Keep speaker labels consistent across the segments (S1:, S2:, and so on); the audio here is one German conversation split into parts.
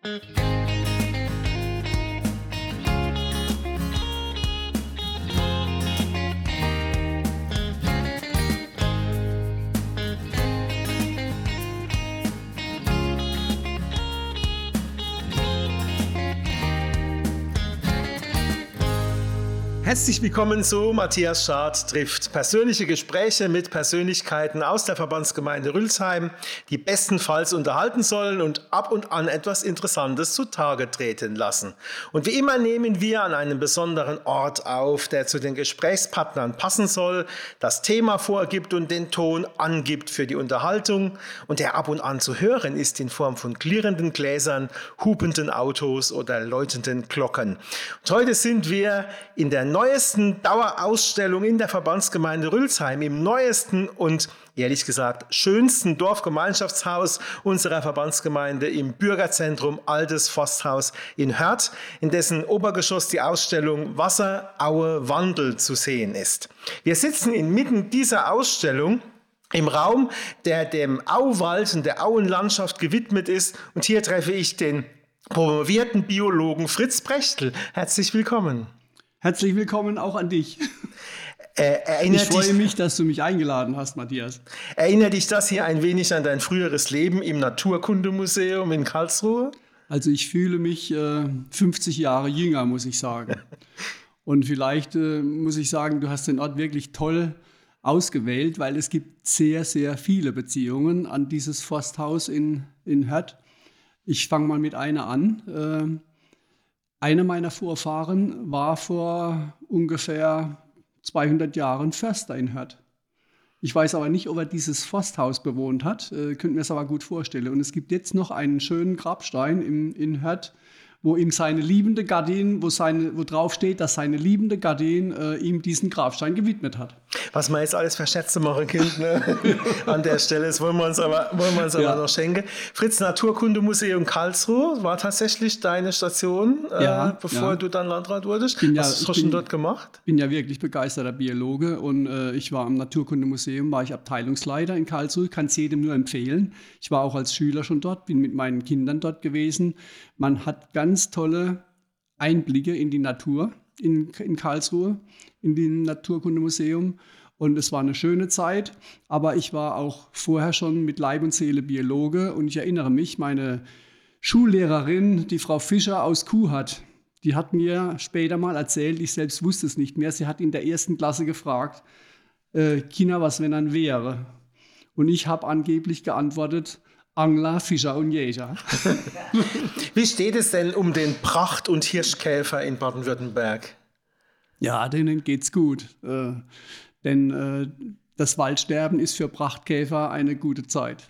S1: Herzlich willkommen zu Matthias Schad trifft. Persönliche Gespräche mit Persönlichkeiten aus der Verbandsgemeinde Rülsheim, die bestenfalls unterhalten sollen und ab und an etwas Interessantes zutage treten lassen. Und wie immer nehmen wir an einem besonderen Ort auf, der zu den Gesprächspartnern passen soll, das Thema vorgibt und den Ton angibt für die Unterhaltung und der ab und an zu hören ist in Form von klirrenden Gläsern, hupenden Autos oder läutenden Glocken. Und heute sind wir in der neuesten Dauerausstellung in der Verbandsgemeinde Rülsheim, im neuesten und ehrlich gesagt schönsten Dorfgemeinschaftshaus unserer Verbandsgemeinde im Bürgerzentrum Altes Forsthaus in Hörth, in dessen Obergeschoss die Ausstellung Wasser, Aue, Wandel zu sehen ist. Wir sitzen inmitten dieser Ausstellung im Raum, der dem Auwald und der Auenlandschaft gewidmet ist, und hier treffe ich den promovierten Biologen Fritz Prechtl. Willkommen.
S2: Herzlich willkommen auch an dich. Ich freue mich, dass du mich eingeladen hast, Matthias.
S1: Erinnert dich das hier ein wenig an dein früheres Leben im Naturkundemuseum in Karlsruhe?
S2: Also ich fühle mich 50 Jahre jünger, muss ich sagen. Und vielleicht muss ich sagen, du hast den Ort wirklich toll ausgewählt, weil es gibt sehr, sehr viele Beziehungen an dieses Forsthaus in Hörth. Ich fange mal mit einer an. Einer meiner Vorfahren war vor ungefähr 200 Jahren Förster in Hörth. Ich weiß aber nicht, ob er dieses Forsthaus bewohnt hat, könnte mir das aber gut vorstellen. Und es gibt jetzt noch einen schönen Grabstein in Hörth, wo ihm seine liebende Gattin, wo drauf steht, dass seine liebende Gattin ihm diesen Grabstein gewidmet hat.
S1: Was man jetzt alles für Schätze machen könnte, ne? An der Stelle, das wollen wir uns aber noch schenken. Fritz, Naturkundemuseum Karlsruhe war tatsächlich deine Station, bevor du dann Landrat wurdest. Was hast du dort gemacht?
S2: Ich bin ja wirklich begeisterter Biologe und ich war am Naturkundemuseum, war ich Abteilungsleiter in Karlsruhe, kann es jedem nur empfehlen. Ich war auch als Schüler schon dort, bin mit meinen Kindern dort gewesen. Man hat ganz tolle Einblicke in die Natur in Karlsruhe, in dem Naturkundemuseum. Und es war eine schöne Zeit, aber ich war auch vorher schon mit Leib und Seele Biologe. Und ich erinnere mich, meine Schullehrerin, die Frau Fischer aus Kuhhat, die hat mir später mal erzählt, ich selbst wusste es nicht mehr, sie hat in der 1. Klasse gefragt, Kinder, was wenn dann wäre? Und ich habe angeblich geantwortet, Angler, Fischer und Jäger.
S1: Wie steht es denn um den Pracht- und Hirschkäfer in Baden-Württemberg?
S2: Ja, denen geht's gut. Denn das Waldsterben ist für Prachtkäfer eine gute Zeit.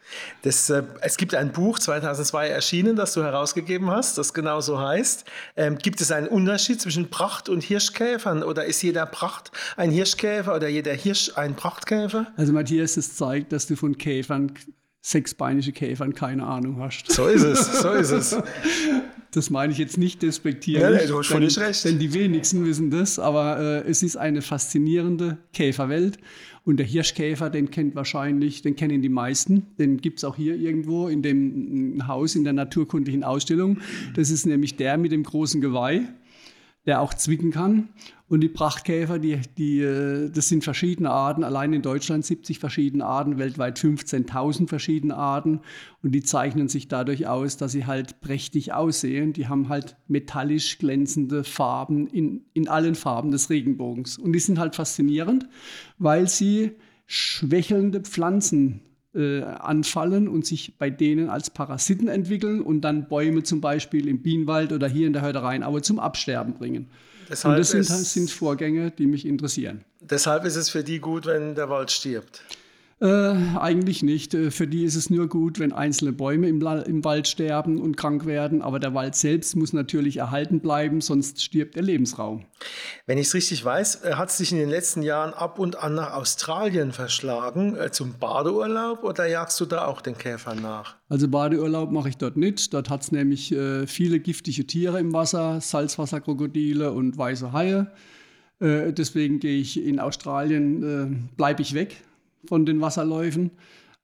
S1: Es gibt ein Buch, 2002 erschienen, das du herausgegeben hast, das genau so heißt. Gibt es einen Unterschied zwischen Pracht- und Hirschkäfern? Oder ist jeder Pracht ein Hirschkäfer oder jeder Hirsch ein Prachtkäfer?
S2: Also Matthias, das zeigt, dass du von Käfern, sechsbeinige Käfern, keine Ahnung hast.
S1: So ist es.
S2: Das meine ich jetzt nicht despektierlich.
S1: Ja, du hast völlig recht.
S2: Denn die wenigsten wissen das, aber es ist eine faszinierende Käferwelt. Und der Hirschkäfer, den kennen die meisten. Den gibt es auch hier irgendwo in dem Haus, in der naturkundlichen Ausstellung. Das ist nämlich der mit dem großen Geweih, der auch zwicken kann. Und die Prachtkäfer, das sind verschiedene Arten, allein in Deutschland 70 verschiedene Arten, weltweit 15.000 verschiedene Arten. Und die zeichnen sich dadurch aus, dass sie halt prächtig aussehen. Die haben halt metallisch glänzende Farben in allen Farben des Regenbogens. Und die sind halt faszinierend, weil sie schwächelnde Pflanzen anfallen und sich bei denen als Parasiten entwickeln und dann Bäume zum Beispiel im Bienenwald oder hier in der Hörther-Rheinaue zum Absterben bringen. Und das sind Vorgänge, die mich interessieren.
S1: Deshalb ist es für die gut, wenn der Wald stirbt?
S2: Eigentlich nicht. Für die ist es nur gut, wenn einzelne Bäume im Wald sterben und krank werden. Aber der Wald selbst muss natürlich erhalten bleiben, sonst stirbt der Lebensraum.
S1: Wenn ich es richtig weiß, hat es dich in den letzten Jahren ab und an nach Australien verschlagen, zum Badeurlaub, oder jagst du da auch den Käfern nach?
S2: Also Badeurlaub mache ich dort nicht. Dort hat es nämlich viele giftige Tiere im Wasser, Salzwasserkrokodile und weiße Haie. Deswegen gehe ich in Australien, bleibe ich weg von den Wasserläufen.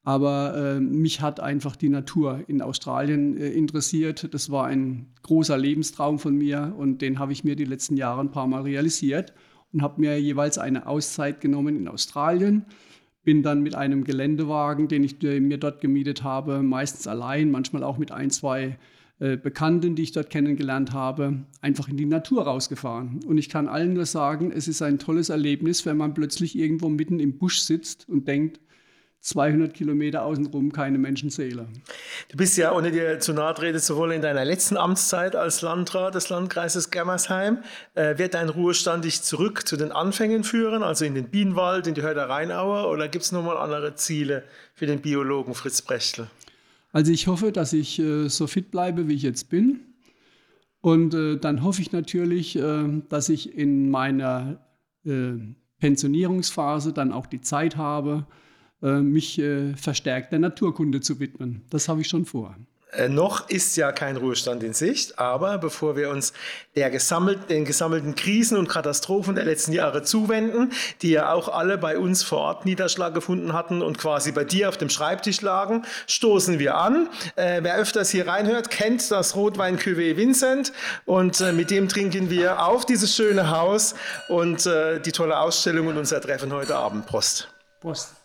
S2: Aber mich hat einfach die Natur in Australien interessiert. Das war ein großer Lebenstraum von mir und den habe ich mir die letzten Jahre ein paar Mal realisiert und habe mir jeweils eine Auszeit genommen in Australien. Bin dann mit einem Geländewagen, den ich mir dort gemietet habe, meistens allein, manchmal auch mit ein, zwei Bekannten, die ich dort kennengelernt habe, einfach in die Natur rausgefahren. Und ich kann allen nur sagen, es ist ein tolles Erlebnis, wenn man plötzlich irgendwo mitten im Busch sitzt und denkt, 200 Kilometer außenrum keine Menschenseele.
S1: Du bist ja, ohne dir zu nahe treten zu wollen, in deiner letzten Amtszeit als Landrat des Landkreises Germersheim. Wird dein Ruhestand dich zurück zu den Anfängen führen, also in den Bienenwald, in die Hörder Rheinaue, oder gibt es nochmal andere Ziele für den Biologen Fritz Brächtle?
S2: Also ich hoffe, dass ich so fit bleibe, wie ich jetzt bin. Und dann hoffe ich natürlich, dass ich in meiner Pensionierungsphase dann auch die Zeit habe, mich verstärkt der Naturkunde zu widmen. Das habe ich schon vor.
S1: Noch ist ja kein Ruhestand in Sicht, aber bevor wir uns den gesammelten Krisen und Katastrophen der letzten Jahre zuwenden, die ja auch alle bei uns vor Ort Niederschlag gefunden hatten und quasi bei dir auf dem Schreibtisch lagen, stoßen wir an. Wer öfters hier reinhört, kennt das Rotwein-Cuvée Vincent und mit dem trinken wir auf dieses schöne Haus und die tolle Ausstellung und unser Treffen heute Abend. Prost.
S2: Prost.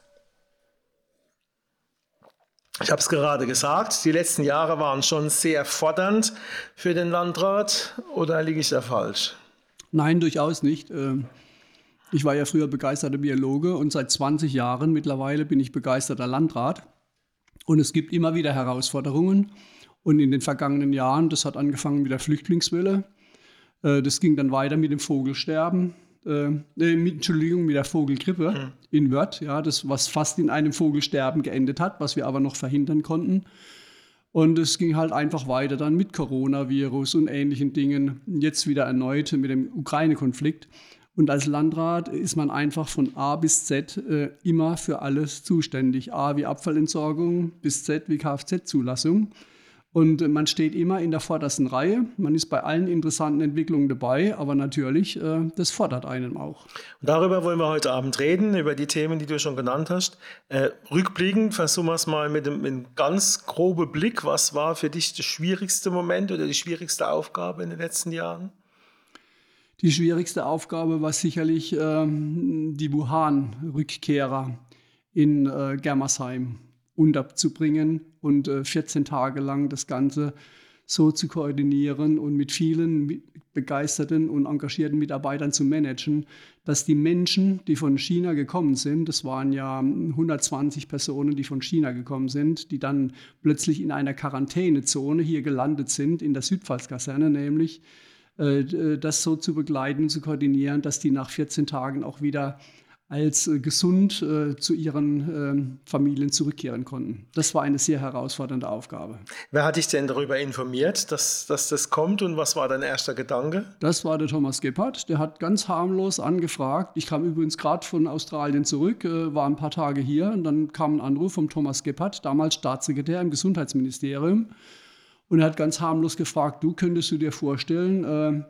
S1: Ich habe es gerade gesagt, die letzten Jahre waren schon sehr fordernd für den Landrat, oder liege ich da falsch?
S2: Nein, durchaus nicht. Ich war ja früher begeisterter Biologe und seit 20 Jahren mittlerweile bin ich begeisterter Landrat. Und es gibt immer wieder Herausforderungen. Und in den vergangenen Jahren, das hat angefangen mit der Flüchtlingswelle, das ging dann weiter mit dem Vogelsterben. Mit der Vogelgrippe in Wörth, ja, das, was fast in einem Vogelsterben geendet hat, was wir aber noch verhindern konnten. Und es ging halt einfach weiter dann mit Coronavirus und ähnlichen Dingen, jetzt wieder erneut mit dem Ukraine-Konflikt. Und als Landrat ist man einfach von A bis Z immer für alles zuständig. A wie Abfallentsorgung, bis Z wie Kfz-Zulassung. Und man steht immer in der vordersten Reihe. Man ist bei allen interessanten Entwicklungen dabei, aber natürlich, das fordert einen auch.
S1: Und darüber wollen wir heute Abend reden, über die Themen, die du schon genannt hast. Rückblickend versuchen wir es mal mit einem ganz groben Blick. Was war für dich der schwierigste Moment oder die schwierigste Aufgabe in den letzten Jahren?
S2: Die schwierigste Aufgabe war sicherlich die Wuhan-Rückkehrer in Germersheim unterzubringen und 14 Tage lang das Ganze so zu koordinieren und mit vielen begeisterten und engagierten Mitarbeitern zu managen, dass die Menschen, die von China gekommen sind, das waren ja 120 Personen, die von China gekommen sind, die dann plötzlich in einer Quarantänezone hier gelandet sind, in der Südpfalz-Kaserne nämlich, das so zu begleiten und zu koordinieren, dass die nach 14 Tagen auch wieder als gesund zu ihren Familien zurückkehren konnten. Das war eine sehr herausfordernde Aufgabe.
S1: Wer hat dich denn darüber informiert, dass das kommt, und was war dein erster Gedanke?
S2: Das war der Thomas Gebhardt, der hat ganz harmlos angefragt. Ich kam übrigens gerade von Australien zurück, war ein paar Tage hier und dann kam ein Anruf vom Thomas Gebhardt, damals Staatssekretär im Gesundheitsministerium. Und er hat ganz harmlos gefragt, könntest du dir vorstellen,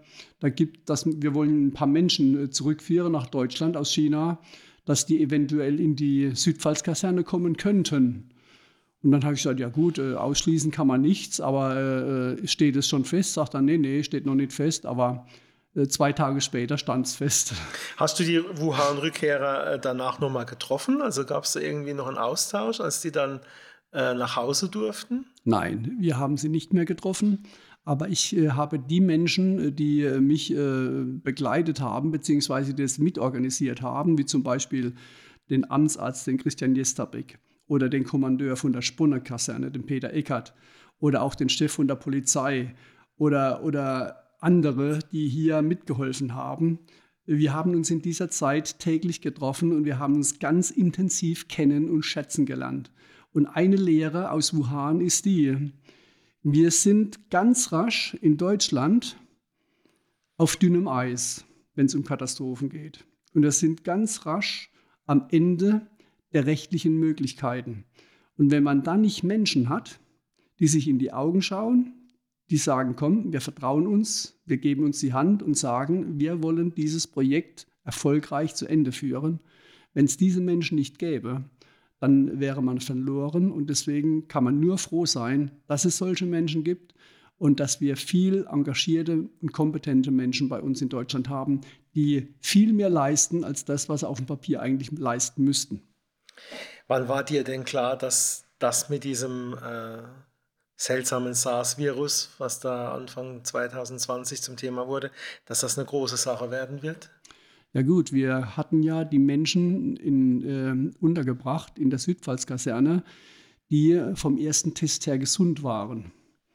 S2: wir wollen ein paar Menschen zurückführen nach Deutschland aus China, dass die eventuell in die Südpfalz-Kaserne kommen könnten. Und dann habe ich gesagt, ja gut, ausschließen kann man nichts, aber steht es schon fest? Sagt er, nee, steht noch nicht fest, aber 2 Tage später stand es fest.
S1: Hast du die Wuhan-Rückkehrer danach nochmal getroffen? Also gab es da irgendwie noch einen Austausch, als die dann nach Hause durften?
S2: Nein, wir haben sie nicht mehr getroffen, aber ich habe die Menschen, die mich begleitet haben, beziehungsweise das mitorganisiert haben, wie zum Beispiel den Amtsarzt, den Christian Jestabek, oder den Kommandeur von der Spunner-Kaserne, den Peter Eckert, oder auch den Chef von der Polizei oder andere, die hier mitgeholfen haben. Wir haben uns in dieser Zeit täglich getroffen und wir haben uns ganz intensiv kennen und schätzen gelernt. Und eine Lehre aus Wuhan ist die: Wir sind ganz rasch in Deutschland auf dünnem Eis, wenn es um Katastrophen geht. Und wir sind ganz rasch am Ende der rechtlichen Möglichkeiten. Und wenn man dann nicht Menschen hat, die sich in die Augen schauen, die sagen, komm, wir vertrauen uns, wir geben uns die Hand und sagen, wir wollen dieses Projekt erfolgreich zu Ende führen. Wenn es diese Menschen nicht gäbe, dann wäre man verloren. Und deswegen kann man nur froh sein, dass es solche Menschen gibt und dass wir viel engagierte und kompetente Menschen bei uns in Deutschland haben, die viel mehr leisten als das, was sie auf dem Papier eigentlich leisten müssten.
S1: Wann war dir denn klar, dass das mit diesem seltsamen SARS-Virus, was da Anfang 2020 zum Thema wurde, dass das eine große Sache werden wird?
S2: Ja gut, wir hatten ja die Menschen untergebracht in der Südpfalz-Kaserne, die vom ersten Test her gesund waren.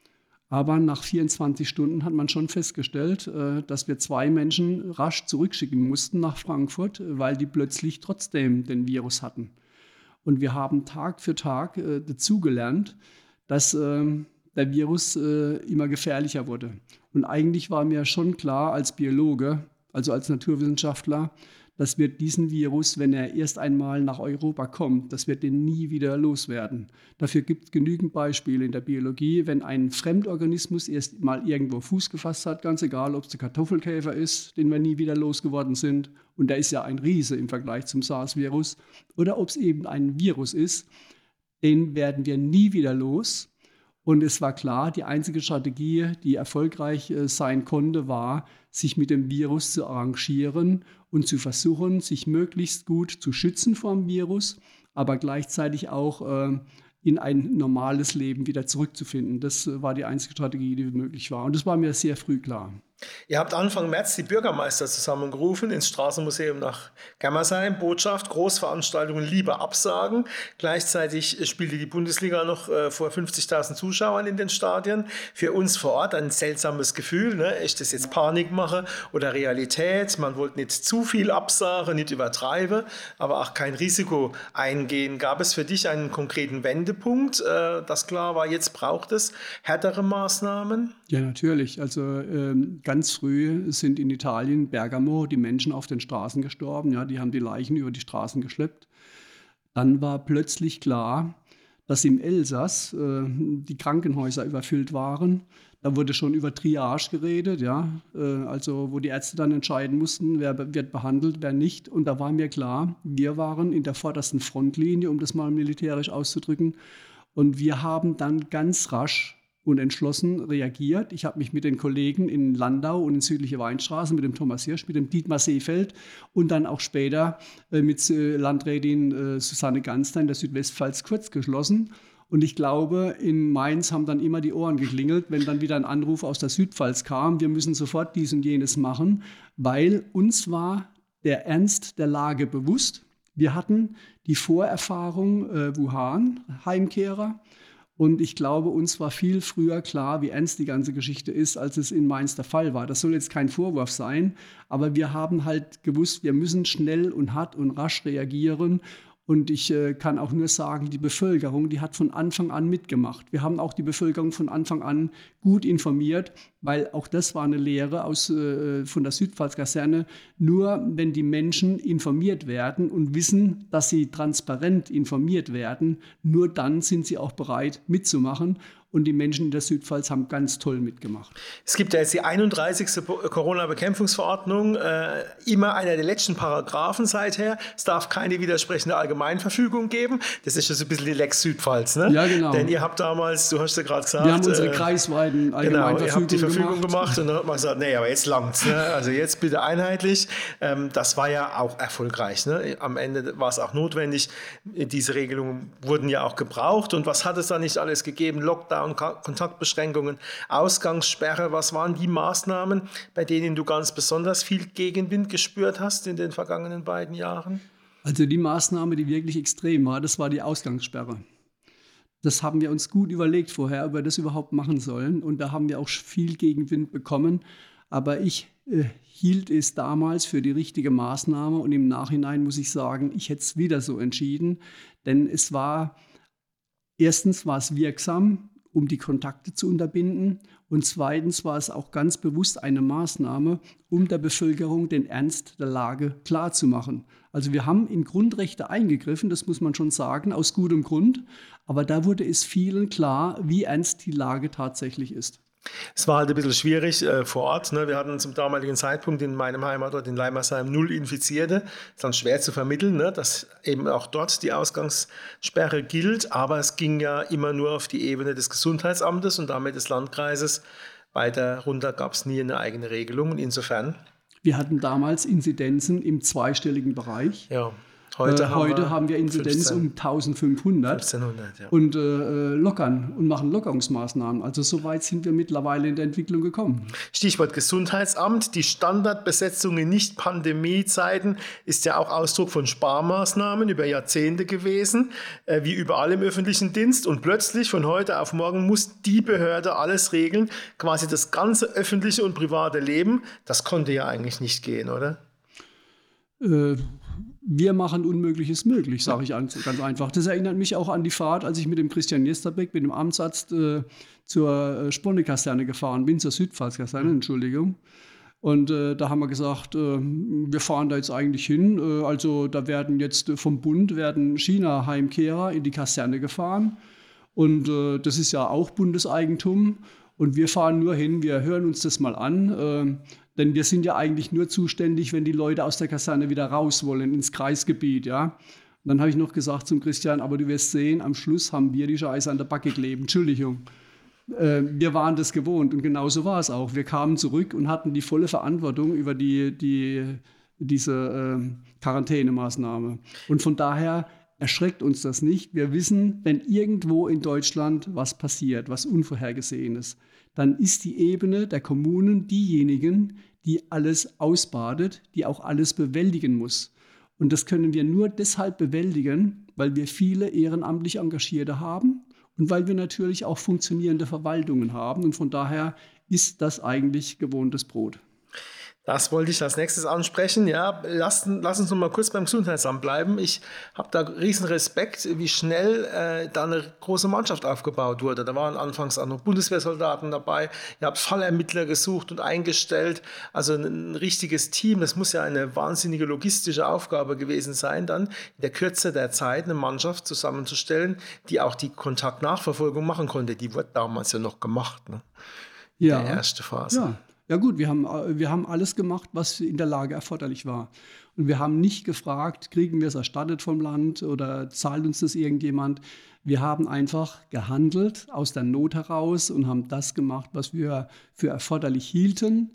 S2: Aber nach 24 Stunden hat man schon festgestellt, dass wir 2 Menschen rasch zurückschicken mussten nach Frankfurt, weil die plötzlich trotzdem den Virus hatten. Und wir haben Tag für Tag dazugelernt, dass der Virus immer gefährlicher wurde. Und eigentlich war mir schon klar als Biologe, also als Naturwissenschaftler, dass wir diesen Virus, wenn er erst einmal nach Europa kommt, dass wir den nie wieder loswerden. Dafür gibt es genügend Beispiele in der Biologie. Wenn ein Fremdorganismus erst mal irgendwo Fuß gefasst hat, ganz egal, ob es der Kartoffelkäfer ist, den wir nie wieder losgeworden sind, und der ist ja ein Riese im Vergleich zum SARS-Virus, oder ob es eben ein Virus ist, den werden wir nie wieder los. Und es war klar, die einzige Strategie, die erfolgreich sein konnte, war, sich mit dem Virus zu arrangieren und zu versuchen, sich möglichst gut zu schützen vor dem Virus, aber gleichzeitig auch in ein normales Leben wieder zurückzufinden. Das war die einzige Strategie, die möglich war. Und das war mir sehr früh klar.
S1: Ihr habt Anfang März die Bürgermeister zusammengerufen ins Straßenmuseum nach Germersheim. Botschaft: Großveranstaltungen lieber absagen. Gleichzeitig spielte die Bundesliga noch vor 50.000 Zuschauern in den Stadien. Für uns vor Ort ein seltsames Gefühl. Ne? Ist das jetzt Panikmache oder Realität? Man wollte nicht zu viel absagen, nicht übertreiben, aber auch kein Risiko eingehen. Gab es für dich einen konkreten Wendepunkt, dass klar war, jetzt braucht es härtere Maßnahmen?
S2: Ja, natürlich. Also ganz früh sind in Italien, Bergamo, die Menschen auf den Straßen gestorben. Ja, die haben die Leichen über die Straßen geschleppt. Dann war plötzlich klar, dass im Elsass die Krankenhäuser überfüllt waren. Da wurde schon über Triage geredet, ja, also wo die Ärzte dann entscheiden mussten, wer wird behandelt, wer nicht. Und da war mir klar, wir waren in der vordersten Frontlinie, um das mal militärisch auszudrücken. Und wir haben dann ganz rasch und entschlossen reagiert. Ich habe mich mit den Kollegen in Landau und in Südliche Weinstraße, mit dem Thomas Hirsch, mit dem Dietmar Seefeld und dann auch später mit Landrätin Susanne Ganster in der Südwestpfalz kurz geschlossen. Und ich glaube, in Mainz haben dann immer die Ohren geklingelt, wenn dann wieder ein Anruf aus der Südpfalz kam, wir müssen sofort dies und jenes machen, weil uns war der Ernst der Lage bewusst. Wir hatten die Vorerfahrung Wuhan, Heimkehrer. Und ich glaube, uns war viel früher klar, wie ernst die ganze Geschichte ist, als es in Mainz der Fall war. Das soll jetzt kein Vorwurf sein, aber wir haben halt gewusst, wir müssen schnell und hart und rasch reagieren. Und ich kann auch nur sagen, die Bevölkerung, die hat von Anfang an mitgemacht. Wir haben auch die Bevölkerung von Anfang an gut informiert, weil auch das war eine Lehre von der Südpfalz-Kaserne. Nur wenn die Menschen informiert werden und wissen, dass sie transparent informiert werden, nur dann sind sie auch bereit mitzumachen. Und die Menschen in der Südpfalz haben ganz toll mitgemacht.
S1: Es gibt ja jetzt die 31. Corona-Bekämpfungsverordnung, immer einer der letzten Paragraphen seither. Es darf keine widersprechende Allgemeinverfügung geben. Das ist ja so ein bisschen die Lex Südpfalz, ne?
S2: Ja, genau.
S1: Denn ihr habt damals, du hast ja gerade gesagt...
S2: Wir haben unsere kreisweiten Allgemeinverfügung
S1: ihr habt die Verfügung gemacht und dann hat man gesagt, nee, aber jetzt langt's. Ne? Also jetzt bitte einheitlich. Das war ja auch erfolgreich. Ne? Am Ende war es auch notwendig. Diese Regelungen wurden ja auch gebraucht. Und was hat es da nicht alles gegeben? Lockdown, Kontaktbeschränkungen, Ausgangssperre. Was waren die Maßnahmen, bei denen du ganz besonders viel Gegenwind gespürt hast in den vergangenen beiden Jahren?
S2: Also die Maßnahme, die wirklich extrem war, das war die Ausgangssperre. Das haben wir uns gut überlegt vorher, ob wir das überhaupt machen sollen. Und da haben wir auch viel Gegenwind bekommen. Aber ich hielt es damals für die richtige Maßnahme. Und im Nachhinein muss ich sagen, ich hätte es wieder so entschieden. Denn erstens war es wirksam, um die Kontakte zu unterbinden. Und zweitens war es auch ganz bewusst eine Maßnahme, um der Bevölkerung den Ernst der Lage klarzumachen. Also wir haben in Grundrechte eingegriffen, das muss man schon sagen, aus gutem Grund. Aber da wurde es vielen klar, wie ernst die Lage tatsächlich ist.
S1: Es war halt ein bisschen schwierig vor Ort. Ne? Wir hatten zum damaligen Zeitpunkt in meinem Heimatort in Leimersheim 0 Infizierte. Ist dann schwer zu vermitteln, ne? Dass eben auch dort die Ausgangssperre gilt. Aber es ging ja immer nur auf die Ebene des Gesundheitsamtes und damit des Landkreises. Weiter runter gab es nie eine eigene Regelung. Und insofern.
S2: Wir hatten damals Inzidenzen im zweistelligen Bereich.
S1: Ja.
S2: Heute haben wir Inzidenz 15, um 1500
S1: ja.
S2: Und lockern und machen Lockerungsmaßnahmen. Also so weit sind wir mittlerweile in der Entwicklung gekommen.
S1: Stichwort Gesundheitsamt. Die Standardbesetzung in Nicht-Pandemie-Zeiten ist ja auch Ausdruck von Sparmaßnahmen über Jahrzehnte gewesen, wie überall im öffentlichen Dienst. Und plötzlich von heute auf morgen muss die Behörde alles regeln, quasi das ganze öffentliche und private Leben. Das konnte ja eigentlich nicht gehen, oder?
S2: Wir machen Unmögliches möglich, sage ich ganz einfach. Das erinnert mich auch an die Fahrt, als ich mit dem Christian Jesterbeck, mit dem Amtsarzt zur Sponne-Kaserne gefahren bin, zur Südpfalz-Kaserne, Entschuldigung. Und da haben wir gesagt, wir fahren da jetzt eigentlich hin. Also da werden jetzt vom Bund China-Heimkehrer in die Kaserne gefahren. Und das ist ja auch Bundeseigentum. Und wir fahren nur hin, wir hören uns das mal an. Denn wir sind ja eigentlich nur zuständig, wenn die Leute aus der Kaserne wieder raus wollen, ins Kreisgebiet. Ja? Und dann habe ich noch gesagt zum Christian, aber du wirst sehen, am Schluss haben wir die Scheiße an der Backe kleben. Entschuldigung. Wir waren das gewohnt und genauso war es auch. Wir kamen zurück und hatten die volle Verantwortung über diese Quarantänemaßnahme. Und von daher erschreckt uns das nicht. Wir wissen, wenn irgendwo in Deutschland was passiert, was Unvorhergesehenes, dann ist die Ebene der Kommunen diejenigen, die alles ausbadet, die auch alles bewältigen muss. Und das können wir nur deshalb bewältigen, weil wir viele ehrenamtlich Engagierte haben und weil wir natürlich auch funktionierende Verwaltungen haben. Und von daher ist das eigentlich gewohntes Brot.
S1: Das wollte ich als nächstes ansprechen. Ja, lass uns noch mal kurz beim Gesundheitsamt bleiben. Ich habe da riesen Respekt, wie schnell da eine große Mannschaft aufgebaut wurde. Da waren anfangs auch noch Bundeswehrsoldaten dabei. Ihr habt Fallermittler gesucht und eingestellt. Also ein richtiges Team. Das muss ja eine wahnsinnige logistische Aufgabe gewesen sein, dann in der Kürze der Zeit eine Mannschaft zusammenzustellen, die auch die Kontaktnachverfolgung machen konnte. Die wurde damals ja noch gemacht, ne?
S2: Ja.
S1: Der erste Phase.
S2: Ja. Ja gut, wir haben alles gemacht, was in der Lage erforderlich war. Und wir haben nicht gefragt, kriegen wir es erstattet vom Land oder zahlt uns das irgendjemand. Wir haben einfach gehandelt aus der Not heraus und haben das gemacht, was wir für erforderlich hielten.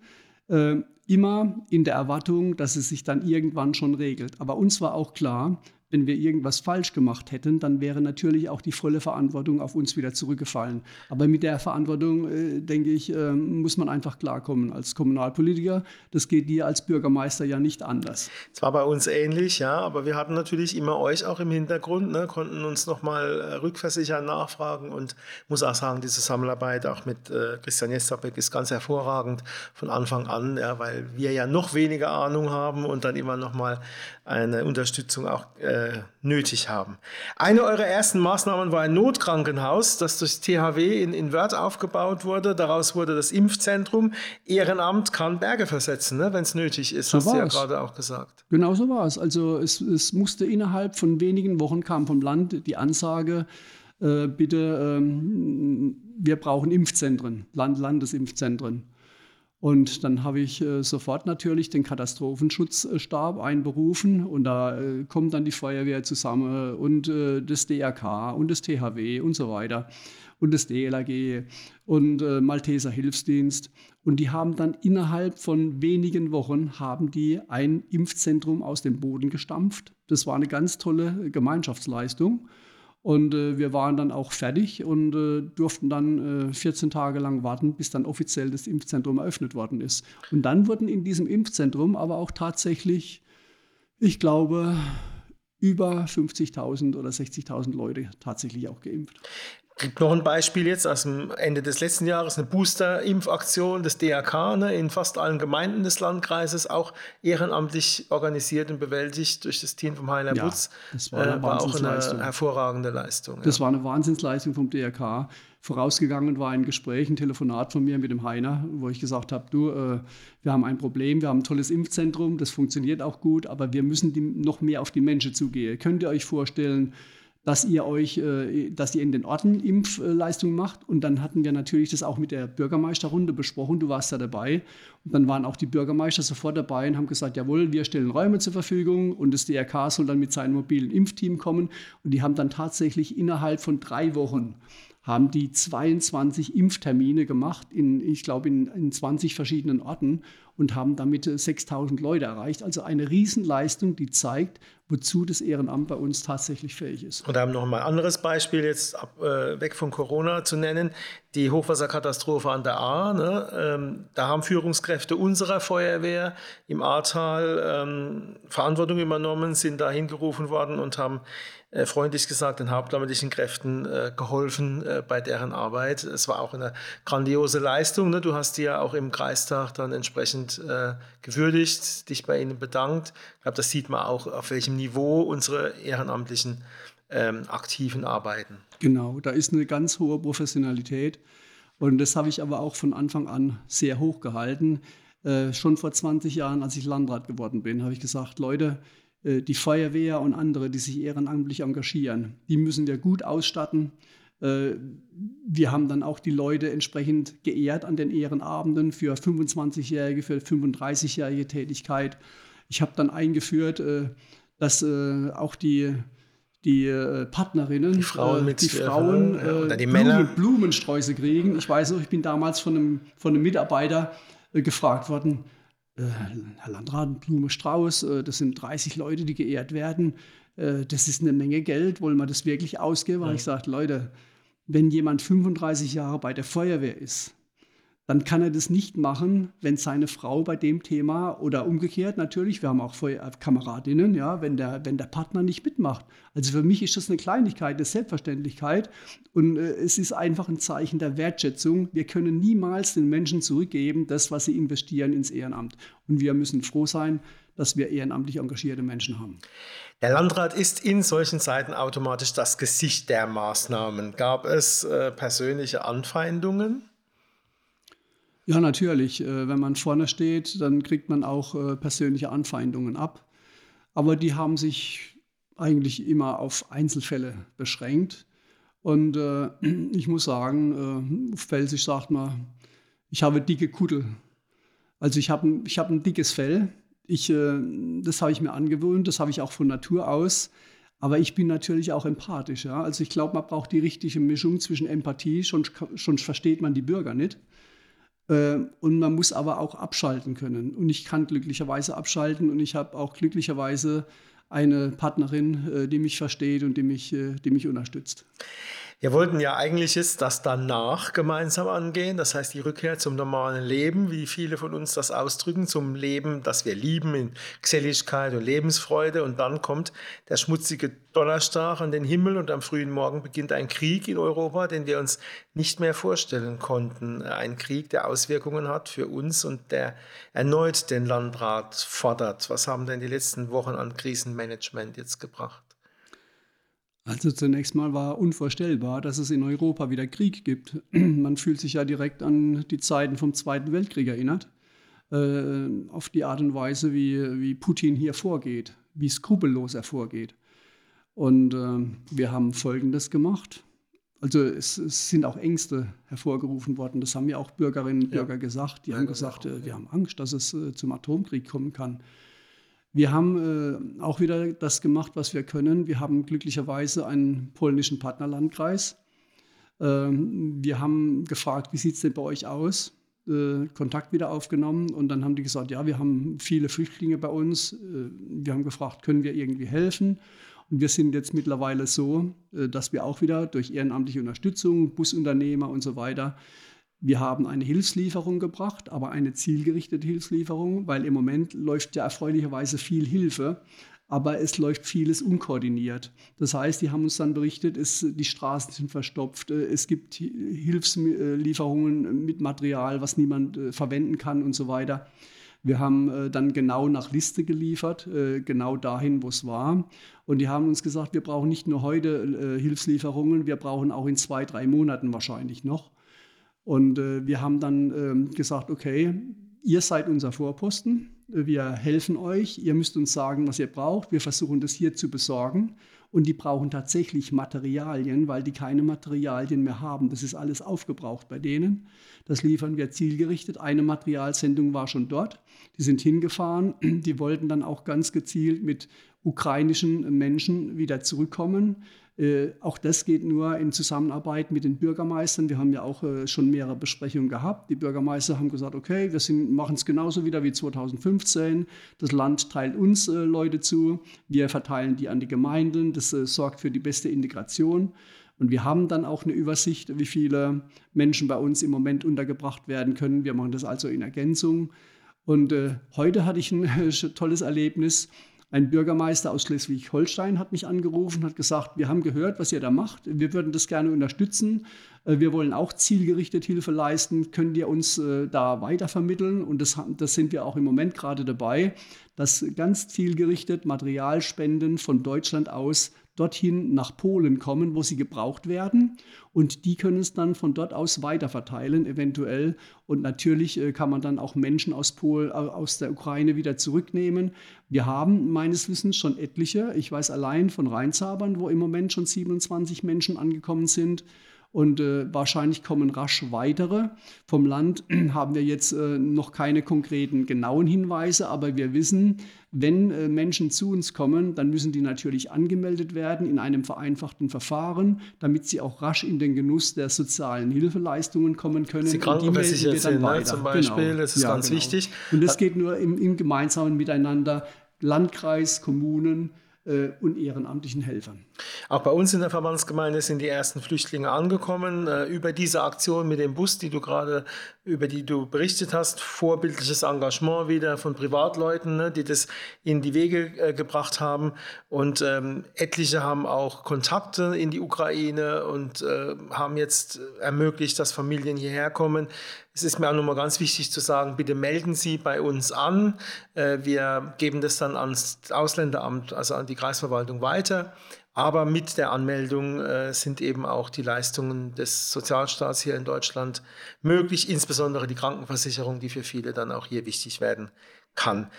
S2: Immer in der Erwartung, dass es sich dann irgendwann schon regelt. Aber uns war auch klar, wenn wir irgendwas falsch gemacht hätten, dann wäre natürlich auch die volle Verantwortung auf uns wieder zurückgefallen. Aber mit der Verantwortung, denke ich, muss man einfach klarkommen als Kommunalpolitiker. Das geht dir als Bürgermeister ja nicht anders.
S1: Es war bei uns ähnlich, ja, aber wir hatten natürlich immer euch auch im Hintergrund, ne, konnten uns nochmal rückversichern, nachfragen und muss auch sagen, die Zusammenarbeit auch mit Christian Jesterbeck ist ganz hervorragend von Anfang an, ja, weil wir ja noch weniger Ahnung haben und dann immer nochmal eine Unterstützung auch nötig haben. Eine eurer ersten Maßnahmen war ein Notkrankenhaus, das durch THW in Wörth aufgebaut wurde. Daraus wurde das Impfzentrum. Ehrenamt kann Berge versetzen, ne, wenn es nötig ist, hast du ja gerade auch gesagt.
S2: Genau so war es. Also es musste innerhalb von wenigen Wochen, kam vom Land die Ansage, bitte, wir brauchen Impfzentren, Landesimpfzentren. Und dann habe ich sofort natürlich den Katastrophenschutzstab einberufen und da kommt dann die Feuerwehr zusammen und das DRK und das THW und so weiter und das DLRG und Malteser Hilfsdienst. Und die haben dann innerhalb von wenigen Wochen haben die ein Impfzentrum aus dem Boden gestampft. Das war eine ganz tolle Gemeinschaftsleistung. Und wir waren dann auch fertig und durften dann 14 Tage lang warten, bis dann offiziell das Impfzentrum eröffnet worden ist. Und dann wurden in diesem Impfzentrum aber auch tatsächlich, ich glaube, über 50.000 oder 60.000 Leute tatsächlich auch geimpft.
S1: Es gibt noch ein Beispiel jetzt aus dem Ende des letzten Jahres, eine Booster-Impfaktion des DRK, ne, in fast allen Gemeinden des Landkreises, auch ehrenamtlich organisiert und bewältigt durch das Team vom Heiner Butz.
S2: Das war
S1: auch eine hervorragende Leistung.
S2: Das war eine Wahnsinnsleistung vom DRK. Vorausgegangen war ein Gespräch, ein Telefonat von mir mit dem Heiner, wo ich gesagt habe, du, wir haben ein Problem, wir haben ein tolles Impfzentrum, das funktioniert auch gut, aber wir müssen noch mehr auf die Menschen zugehen. Könnt ihr euch vorstellen, dass ihr in den Orten Impfleistungen macht. Und dann hatten wir natürlich das auch mit der Bürgermeisterrunde besprochen. Du warst da dabei. Und dann waren auch die Bürgermeister sofort dabei und haben gesagt, jawohl, wir stellen Räume zur Verfügung und das DRK soll dann mit seinem mobilen Impfteam kommen. Und die haben dann tatsächlich innerhalb von 3 Wochen haben die 22 Impftermine gemacht, ich glaube in 20 verschiedenen Orten und haben damit 6.000 Leute erreicht. Also eine Riesenleistung, die zeigt, wozu das Ehrenamt bei uns tatsächlich fähig ist.
S1: Und da haben wir noch mal ein anderes Beispiel, jetzt weg von Corona zu nennen, die Hochwasserkatastrophe an der Ahr. Ne? Da haben Führungskräfte unserer Feuerwehr im Ahrtal Verantwortung übernommen, sind da hingerufen worden und haben freundlich gesagt den hauptamtlichen Kräften geholfen bei deren Arbeit. Es war auch eine grandiose Leistung. Ne? Du hast die ja auch im Kreistag dann entsprechend gewürdigt, dich bei ihnen bedankt. Ich glaube, das sieht man auch, auf welchem Niveau unsere ehrenamtlichen Aktiven arbeiten.
S2: Genau, da ist eine ganz hohe Professionalität und das habe ich aber auch von Anfang an sehr hoch gehalten. Schon vor 20 Jahren, als ich Landrat geworden bin, habe ich gesagt, Leute, die Feuerwehr und andere, die sich ehrenamtlich engagieren, die müssen wir gut ausstatten. Wir haben dann auch die Leute entsprechend geehrt an den Ehrenabenden für 25-jährige, für 35-jährige Tätigkeit. Ich habe dann eingeführt, dass auch die Partnerinnen,
S1: die Frauen
S2: oder
S1: die Männer
S2: Blumensträuße kriegen. Ich weiß noch, ich bin damals von einem Mitarbeiter gefragt worden, Herr Landrat, Blumenstrauß, das sind 30 Leute, die geehrt werden. Das ist eine Menge Geld, wollen wir das wirklich ausgeben? Ja. Ich sage, Leute, wenn jemand 35 Jahre bei der Feuerwehr ist, dann kann er das nicht machen, wenn seine Frau bei dem Thema oder umgekehrt natürlich, wir haben auch Kameradinnen, ja, wenn der Partner nicht mitmacht. Also für mich ist das eine Kleinigkeit, eine Selbstverständlichkeit und es ist einfach ein Zeichen der Wertschätzung. Wir können niemals den Menschen zurückgeben, das, was sie investieren ins Ehrenamt. Und wir müssen froh sein, dass wir ehrenamtlich engagierte Menschen haben.
S1: Der Landrat ist in solchen Zeiten automatisch das Gesicht der Maßnahmen. Gab es persönliche Anfeindungen?
S2: Ja, natürlich. Wenn man vorne steht, dann kriegt man auch persönliche Anfeindungen ab. Aber die haben sich eigentlich immer auf Einzelfälle beschränkt. Und ich muss sagen, auf Pfälzisch sagt man, ich habe dicke Kuttel. Also ich habe ein dickes Fell. Das habe ich mir angewöhnt, das habe ich auch von Natur aus. Aber ich bin natürlich auch empathisch. Ja? Also ich glaube, man braucht die richtige Mischung zwischen Empathie, sonst versteht man die Bürger nicht. Und man muss aber auch abschalten können. Und ich kann glücklicherweise abschalten und ich habe auch glücklicherweise eine Partnerin, die mich versteht und die mich unterstützt.
S1: Wir wollten ja eigentlich jetzt das danach gemeinsam angehen, das heißt die Rückkehr zum normalen Leben, wie viele von uns das ausdrücken, zum Leben, das wir lieben, in Geselligkeit und Lebensfreude. Und dann kommt der schmutzige Donnerstag an den Himmel und am frühen Morgen beginnt ein Krieg in Europa, den wir uns nicht mehr vorstellen konnten. Ein Krieg, der Auswirkungen hat für uns und der erneut den Landrat fordert. Was haben denn die letzten Wochen an Krisenmanagement jetzt gebracht?
S2: Also zunächst mal war unvorstellbar, dass es in Europa wieder Krieg gibt. Man fühlt sich ja direkt an die Zeiten vom Zweiten Weltkrieg erinnert, auf die Art und Weise, wie Putin hier vorgeht, wie skrupellos er vorgeht. Und wir haben Folgendes gemacht. Also es sind auch Ängste hervorgerufen worden. Das haben ja auch Bürgerinnen und Bürger gesagt. Die haben gesagt, wir haben Angst, dass es zum Atomkrieg kommen kann. Wir haben auch wieder das gemacht, was wir können. Wir haben glücklicherweise einen polnischen Partnerlandkreis. Wir haben gefragt, wie sieht es denn bei euch aus? Kontakt wieder aufgenommen und dann haben die gesagt, ja, wir haben viele Flüchtlinge bei uns. Wir haben gefragt, können wir irgendwie helfen? Und wir sind jetzt mittlerweile so, dass wir auch wieder durch ehrenamtliche Unterstützung, Busunternehmer und so weiter, wir haben eine Hilfslieferung gebracht, aber eine zielgerichtete Hilfslieferung, weil im Moment läuft ja erfreulicherweise viel Hilfe, aber es läuft vieles unkoordiniert. Das heißt, die haben uns dann berichtet, die Straßen sind verstopft, es gibt Hilfslieferungen mit Material, was niemand verwenden kann und so weiter. Wir haben dann genau nach Liste geliefert, genau dahin, wo es war. Und die haben uns gesagt, wir brauchen nicht nur heute Hilfslieferungen, wir brauchen auch in 2-3 Monaten wahrscheinlich noch. Und wir haben dann gesagt, okay, ihr seid unser Vorposten, wir helfen euch, ihr müsst uns sagen, was ihr braucht, wir versuchen das hier zu besorgen und die brauchen tatsächlich Materialien, weil die keine Materialien mehr haben. Das ist alles aufgebraucht bei denen. Das liefern wir zielgerichtet. Eine Materialsendung war schon dort. Die sind hingefahren. Die wollten dann auch ganz gezielt mit ukrainischen Menschen wieder zurückkommen. Auch das geht nur in Zusammenarbeit mit den Bürgermeistern. Wir haben ja auch schon mehrere Besprechungen gehabt. Die Bürgermeister haben gesagt, okay, wir machen es genauso wieder wie 2015. Das Land teilt uns Leute zu. Wir verteilen die an die Gemeinden. Das sorgt für die beste Integration. Und wir haben dann auch eine Übersicht, wie viele Menschen bei uns im Moment untergebracht werden können. Wir machen das also in Ergänzung. Und heute hatte ich ein tolles Erlebnis. Ein Bürgermeister aus Schleswig-Holstein hat mich angerufen, hat gesagt, wir haben gehört, was ihr da macht. Wir würden das gerne unterstützen. Wir wollen auch zielgerichtet Hilfe leisten. Könnt ihr uns da weitervermitteln? Und das sind wir auch im Moment gerade dabei, dass ganz zielgerichtet Materialspenden von Deutschland aus dorthin nach Polen kommen, wo sie gebraucht werden. Und die können es dann von dort aus weiterverteilen, eventuell. Und natürlich kann man dann auch Menschen aus der Ukraine wieder zurücknehmen. Wir haben meines Wissens schon etliche. Ich weiß allein von Rheinzabern, wo im Moment schon 27 Menschen angekommen sind. Und wahrscheinlich kommen rasch weitere. Vom Land haben wir jetzt noch keine konkreten, genauen Hinweise, aber wir wissen, wenn Menschen zu uns kommen, dann müssen die natürlich angemeldet werden in einem vereinfachten Verfahren, damit sie auch rasch in den Genuss der sozialen Hilfeleistungen kommen können.
S1: Sie krankenversichert sind, ne, zum Beispiel, genau. Das ist ganz wichtig.
S2: Und das geht nur im gemeinsamen Miteinander, Landkreis, Kommunen und ehrenamtlichen Helfern.
S1: Auch bei uns in der Verbandsgemeinde sind die ersten Flüchtlinge angekommen. Über diese Aktion mit dem Bus, über die du berichtet hast, vorbildliches Engagement wieder von Privatleuten, ne, die das in die Wege gebracht haben. Und etliche haben auch Kontakte in die Ukraine und haben jetzt ermöglicht, dass Familien hierher kommen. Es ist mir auch nochmal ganz wichtig zu sagen, bitte melden Sie bei uns an. Wir geben das dann ans Ausländeramt, also an die Kreisverwaltung weiter. Aber mit der Anmeldung sind eben auch die Leistungen des Sozialstaats hier in Deutschland möglich, insbesondere die Krankenversicherung, die für viele dann auch hier wichtig werden kann.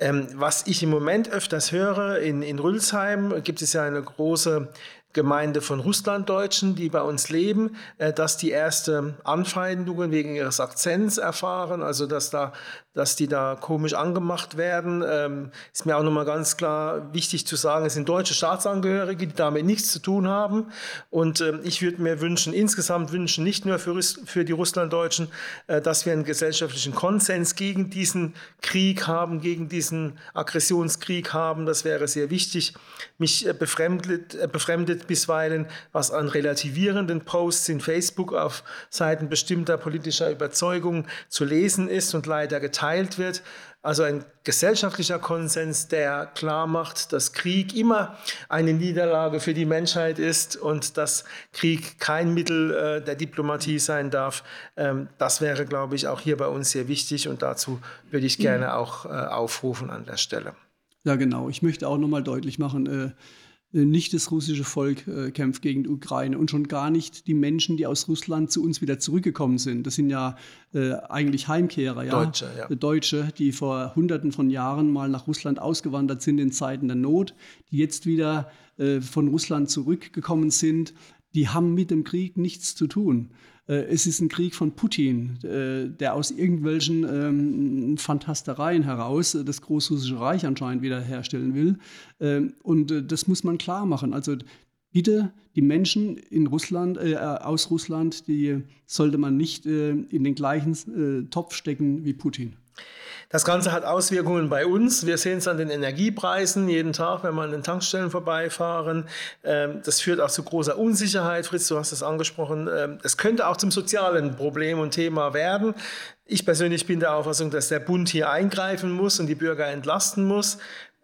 S1: Was ich im Moment öfters höre, in Rülsheim gibt es ja eine große Gemeinde von Russlanddeutschen, die bei uns leben, dass die erste Anfeindungen wegen ihres Akzents erfahren, also dass die da komisch angemacht werden. Ist mir auch nochmal ganz klar wichtig zu sagen, es sind deutsche Staatsangehörige, die damit nichts zu tun haben. Und ich würde mir insgesamt wünschen, nicht nur für die Russlanddeutschen, dass wir einen gesellschaftlichen Konsens gegen diesen Krieg haben, gegen diesen Aggressionskrieg haben. Das wäre sehr wichtig. Mich befremdet bisweilen, was an relativierenden Posts in Facebook auf Seiten bestimmter politischer Überzeugung zu lesen ist und leider geteilt wird. Also ein gesellschaftlicher Konsens, der klar macht, dass Krieg immer eine Niederlage für die Menschheit ist und dass Krieg kein Mittel der Diplomatie sein darf. Das wäre, glaube ich, auch hier bei uns sehr wichtig und dazu würde ich gerne auch aufrufen an der Stelle.
S2: Ja, genau. Ich möchte auch nochmal deutlich machen, nicht das russische Volk kämpft gegen die Ukraine und schon gar nicht die Menschen, die aus Russland zu uns wieder zurückgekommen sind. Das sind ja eigentlich Heimkehrer, ja? Deutsche, die vor Hunderten von Jahren mal nach Russland ausgewandert sind in Zeiten der Not, die jetzt wieder von Russland zurückgekommen sind. Die haben mit dem Krieg nichts zu tun. Es ist ein Krieg von Putin, der aus irgendwelchen Fantastereien heraus das Großrussische Reich anscheinend wiederherstellen will. Und das muss man klar machen. Also bitte, die Menschen in Russland, aus Russland, die sollte man nicht in den gleichen Topf stecken wie Putin.
S1: Das Ganze hat Auswirkungen bei uns. Wir sehen es an den Energiepreisen jeden Tag, wenn wir an den Tankstellen vorbeifahren. Das führt auch zu großer Unsicherheit. Fritz, du hast es angesprochen. Es könnte auch zum sozialen Problem und Thema werden. Ich persönlich bin der Auffassung, dass der Bund hier eingreifen muss und die Bürger entlasten muss.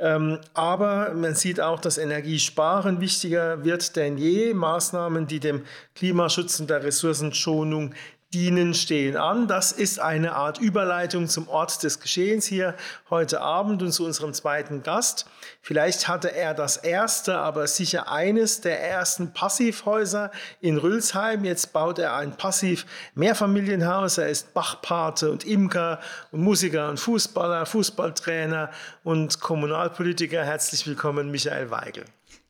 S1: Aber man sieht auch, dass Energiesparen wichtiger wird denn je. Maßnahmen, die dem Klimaschutz und der Ressourcenschonung dienen, stehen an. Das ist eine Art Überleitung zum Ort des Geschehens hier heute Abend und zu unserem zweiten Gast. Vielleicht hatte er das erste, aber sicher eines der ersten Passivhäuser in Rülsheim. Jetzt baut er ein Passiv-Mehrfamilienhaus. Er ist Bachpate und Imker und Musiker und Fußballer, Fußballtrainer und Kommunalpolitiker. Herzlich willkommen, Michael Weigel.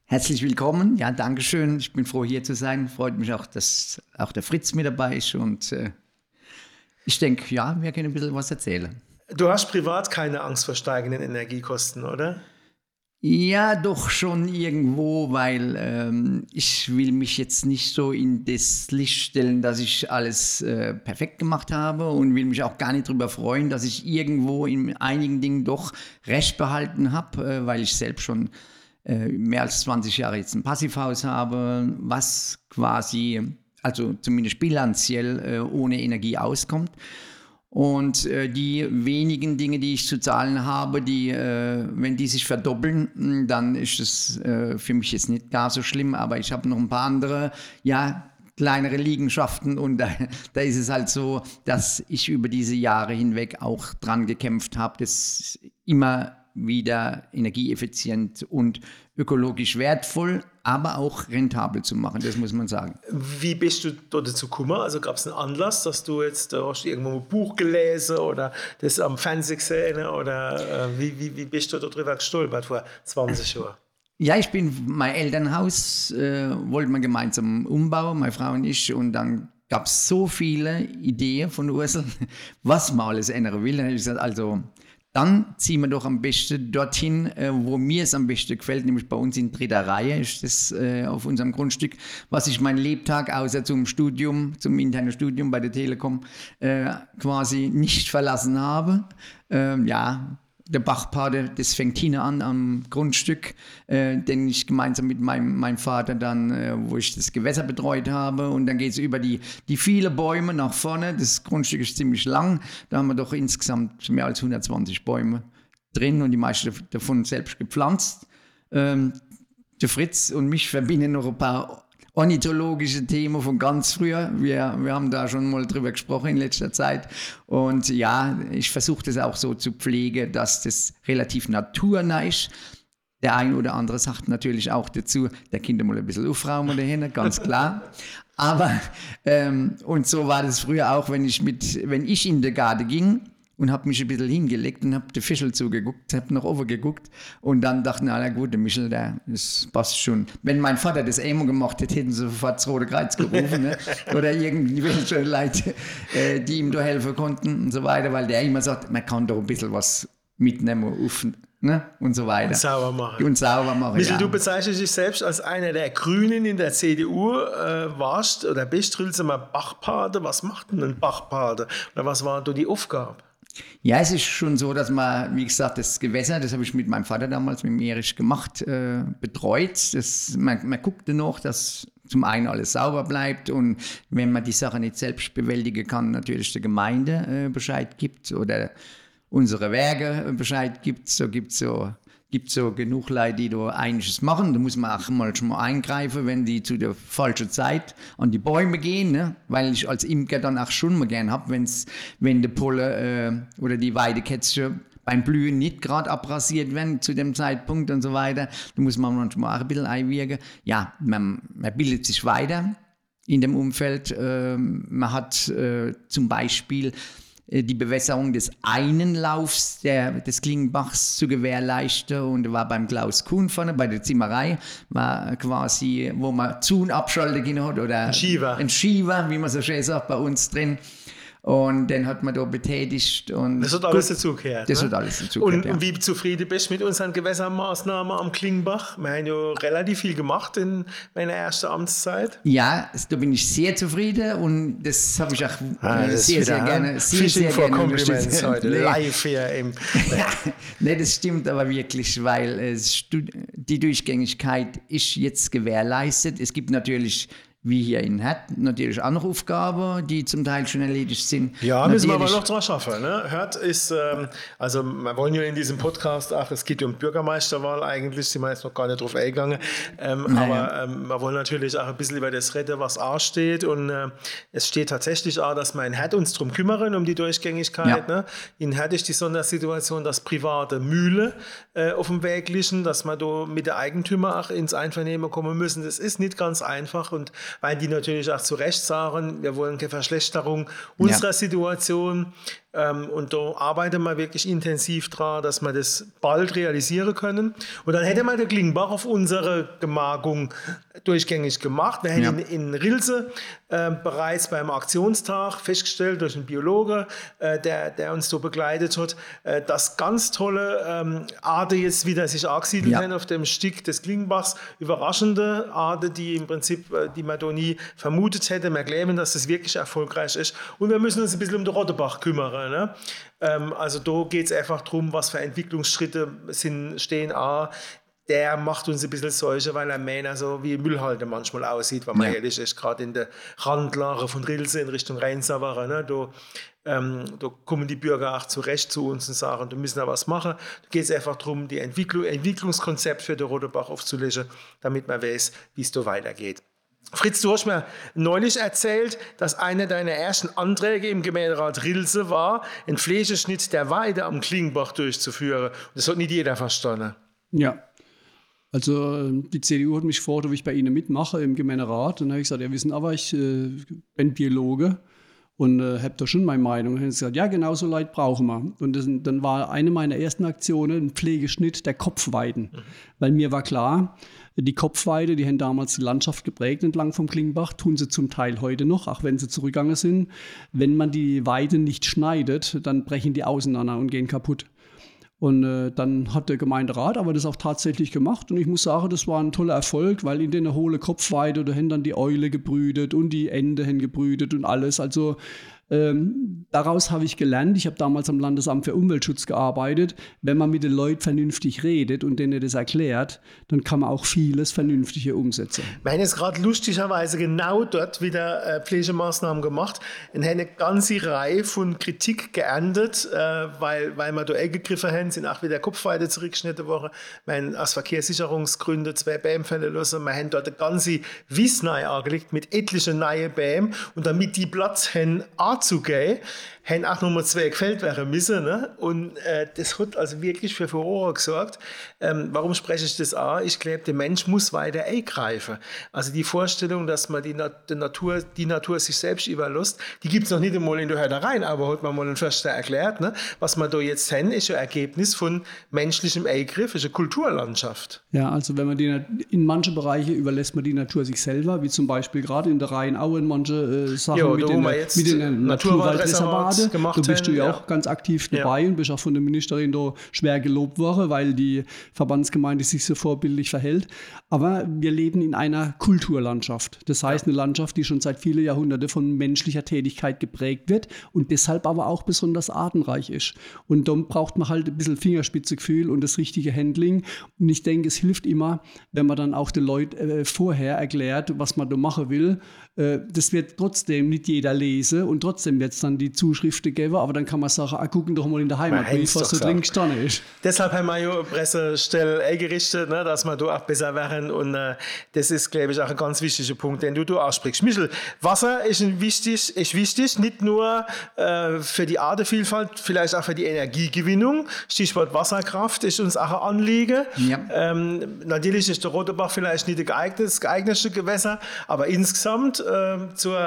S3: Herzlich willkommen. Ja, danke schön. Ich bin froh, hier zu sein. Freut mich auch, dass auch der Fritz mit dabei ist. Und ich denke, ja, wir können ein bisschen was erzählen.
S1: Du hast privat keine Angst vor steigenden Energiekosten, oder?
S3: Ja, doch schon irgendwo, weil ich will mich jetzt nicht so in das Licht stellen, dass ich alles perfekt gemacht habe und will mich auch gar nicht darüber freuen, dass ich irgendwo in einigen Dingen doch Recht behalten habe, weil ich selbst schon mehr als 20 Jahre jetzt ein Passivhaus habe, was quasi, also zumindest bilanziell ohne Energie auskommt. Und die wenigen Dinge, die ich zu zahlen habe, wenn die sich verdoppeln, dann ist es für mich jetzt nicht gar so schlimm. Aber ich habe noch ein paar andere, kleinere Liegenschaften und da ist es halt so, dass ich über diese Jahre hinweg auch dran gekämpft habe, das immer wieder energieeffizient und ökologisch wertvoll, aber auch rentabel zu machen, das muss man sagen.
S1: Wie bist du dort dazu gekommen? Also gab es einen Anlass, dass du jetzt hast du irgendwo ein Buch gelesen oder das am Fernsehen gesehen oder wie bist du darüber gestolpert vor 20 Jahren?
S3: Ja, mein Elternhaus wollten wir gemeinsam umbauen, meine Frau und ich, und dann gab es so viele Ideen von Ursel, was man alles ändern will. Dann habe ich gesagt, also dann ziehen wir doch am besten dorthin, wo mir es am besten gefällt, nämlich bei uns in 3. Reihe ist das auf unserem Grundstück, was ich meinen Lebtag außer zum internen Studium bei der Telekom quasi nicht verlassen habe. Der Bachpate, das fängt hinten an am Grundstück, den ich gemeinsam mit meinem Vater dann, wo ich das Gewässer betreut habe. Und dann geht es über die viele Bäume nach vorne. Das Grundstück ist ziemlich lang. Da haben wir doch insgesamt mehr als 120 Bäume drin und die meisten davon selbst gepflanzt. Der Fritz und mich verbinden noch ein paar ornithologische Themen von ganz früher. Wir haben da schon mal drüber gesprochen in letzter Zeit. Und ja, ich versuche das auch so zu pflegen, dass das relativ naturnah ist. Der ein oder andere sagt natürlich auch dazu, der Kinder mal ein bisschen aufräumen dahin, ganz klar. Aber, und so war das früher auch, wenn ich in den Garten ging, und habe mich ein bisschen hingelegt und habe den Fischl zugeguckt, habe nach oben geguckt und dann dachte ich, na gut, der Michel, das passt schon. Wenn mein Vater das einmal gemacht hätte, hätten sie sofort das Rote Kreuz gerufen, ne? Oder irgendwelche Leute, die ihm da helfen konnten und so weiter, weil der immer sagt, man kann doch ein bisschen was mitnehmen ne? Und so weiter. Und sauber machen.
S1: Michel, du bezeichnest dich selbst als einer der Grünen in der CDU, warst oder bist Rülsamer Bachpate. Was macht denn ein Bachpate? Oder was war da die Aufgabe?
S3: Ja, es ist schon so, dass man, wie gesagt, das Gewässer, das habe ich mit meinem Vater damals, mit dem Erich gemacht, betreut. Man guckte noch, dass zum einen alles sauber bleibt und wenn man die Sache nicht selbst bewältigen kann, natürlich der Gemeinde Bescheid gibt oder unsere Werke Bescheid gibt. So gibt so genug Leute, die da einiges machen. Da muss man auch mal schon mal eingreifen, wenn die zu der falschen Zeit an die Bäume gehen, ne? Weil ich als Imker dann auch schon mal gern habe, wenn der Pulle oder die Weidekätzchen beim Blühen nicht gerade abrasiert werden zu dem Zeitpunkt und so weiter. Da muss man manchmal auch ein bisschen einwirken. Ja, man bildet sich weiter in dem Umfeld. Man hat zum Beispiel die Bewässerung des einen Laufs des Klingenbachs zu gewährleisten. Und war beim Klaus Kuhn vorne, bei der Zimmerei, war quasi, wo man Zun abschalten können hat, oder ein Schieber, wie man so schön sagt, bei uns drin. Und den hat man da betätigt. Und
S1: das hat alles dazugehört.
S3: Das hat alles dazugehört.
S1: Und wie zufrieden bist du mit unseren Gewässermaßnahmen am Klingenbach? Wir haben ja relativ viel gemacht in meiner ersten Amtszeit.
S3: Ja, da bin ich sehr zufrieden und das habe ich auch sehr gerne.
S1: Fishing for Compliments heute, live hier im.
S3: Nee, das stimmt aber wirklich, weil die Durchgängigkeit ist jetzt gewährleistet. Es gibt natürlich, wie hier in Herd, natürlich auch noch Aufgaben, die zum Teil schon erledigt sind.
S1: Ja, müssen wir aber noch dran schaffen. Ne? Herd ist, also wir wollen ja in diesem Podcast, es geht um Bürgermeisterwahl eigentlich, sind wir jetzt noch gar nicht drauf eingegangen, aber wir wollen natürlich auch ein bisschen über das reden, was ansteht und es steht tatsächlich auch, dass wir in Herd uns darum kümmern, um die Durchgängigkeit. Ja. Ne? In Herd ist die Sondersituation, dass private Mühle auf dem Weg liegen, dass wir da mit der Eigentümer auch ins Einvernehmen kommen müssen. Das ist nicht ganz einfach und weil die natürlich auch zu Recht sagen, wir wollen keine Verschlechterung unserer Situation. Und da arbeiten wir wirklich intensiv dran, dass wir das bald realisieren können. Und dann hätte man den Klingbach auf unsere Gemarkung durchgängig gemacht. Wir hätten in Rilse bereits beim Aktionstag festgestellt durch einen Biologe, der uns so begleitet hat, dass ganz tolle Arten jetzt wieder sich angesiedelt haben auf dem Stück des Klingbachs. Überraschende Arten, die im Prinzip, die man da nie vermutet hätte. Wir glauben, dass das wirklich erfolgreich ist. Und wir müssen uns ein bisschen um den Rottebach kümmern. Ne? Also da geht es einfach darum, was für Entwicklungsschritte stehen an. Der macht uns ein bisschen Sorge, weil er mehr so wie Müllhalde manchmal aussieht, wenn man ehrlich ist, gerade in der Randlage von Rilse in Richtung Rheinsauer. Ne? Da kommen die Bürger auch zurecht zu uns und sagen, wir müssen da was machen. Da geht es einfach darum, die Entwicklungskonzept für den Rotebach aufzulegen, damit man weiß, wie es da weitergeht. Fritz, du hast mir neulich erzählt, dass einer deiner ersten Anträge im Gemeinderat Rilse war, einen Flächenschnitt der Weide am Klingbach durchzuführen. Das hat nicht jeder verstanden.
S2: Ja. Also die CDU hat mich gefragt, ob ich bei Ihnen mitmache im Gemeinderat. Und dann habe ich gesagt, ja, wissen aber, ich bin Biologe und habe da schon meine Meinung. Und dann haben sie gesagt, ja, genau so Leute brauchen wir. Und dann war eine meiner ersten Aktionen ein Pflegeschnitt der Kopfweiden. Weil mir war klar, die Kopfweide, die haben damals die Landschaft geprägt entlang vom Klingbach, tun sie zum Teil heute noch, auch wenn sie zurückgegangen sind. Wenn man die Weide nicht schneidet, dann brechen die auseinander und gehen kaputt. Und dann hat der Gemeinderat aber das auch tatsächlich gemacht. Und ich muss sagen, das war ein toller Erfolg, weil in der hohle Kopfweide, da haben dann die Eule gebrütet und die Ente haben gebrütet und alles. Also daraus habe ich gelernt, ich habe damals am Landesamt für Umweltschutz gearbeitet, wenn man mit den Leuten vernünftig redet und denen das erklärt, dann kann man auch vieles Vernünftige umsetzen.
S1: Wir haben jetzt gerade lustigerweise genau dort wieder Pflegemaßnahmen gemacht und haben eine ganze Reihe von Kritik geerntet, weil wir da gegriffen haben, sind auch wieder Kopfweide zurückgeschnitten worden. Wir haben aus Verkehrssicherungsgründen 2 Bäume fällen lassen. Wir haben dort eine ganze Wies neu angelegt mit etlichen neuen Bäumen und damit die Platz haben, anzugehen, haben auch nochmal 2 gefällt werden müssen. Ne? Und das hat also wirklich für Furore gesorgt. Warum spreche ich das an? Ich glaube, der Mensch muss weiter eingreifen. Also die Vorstellung, dass man die Natur sich selbst überlässt, die gibt es noch nicht einmal in der Hördereien, aber hat man mal ein Förster erklärt. Ne? Was wir da jetzt haben, ist ein Ergebnis von menschlichem Eingriff, ist eine Kulturlandschaft.
S2: Ja, also wenn man in manche Bereiche überlässt man die Natur sich selber, wie zum Beispiel gerade in der Rheinaue in manche Sachen mit den Naturwaldreservate. Da bist du ja auch ganz aktiv dabei und bist auch von der Ministerin da schwer gelobt worden, weil die Verbandsgemeinde sich so vorbildlich verhält. Aber wir leben in einer Kulturlandschaft. Das heißt, eine Landschaft, die schon seit vielen Jahrhunderten von menschlicher Tätigkeit geprägt wird und deshalb aber auch besonders artenreich ist. Und dann braucht man halt ein bisschen Fingerspitzengefühl und das richtige Handling. Und ich denke, es hilft immer, wenn man dann auch den Leuten vorher erklärt, was man da machen will. Das wird trotzdem nicht jeder lesen und trotzdem wird es dann die Zuschriften geben, aber dann kann man sagen, gucken doch mal in der Heimat, was so drin gestanden ist.
S1: Deshalb haben wir ja eine Pressestelle eingerichtet, ne, dass wir da auch besser werden und das ist, glaube ich, auch ein ganz wichtiger Punkt, den du ansprichst. Michel, Wasser ist wichtig, nicht nur für die Artenvielfalt, vielleicht auch für die Energiegewinnung. Stichwort Wasserkraft ist uns auch ein Anliegen. Ja. Natürlich ist der Rotebach vielleicht nicht das geeignetste Gewässer, aber insgesamt zur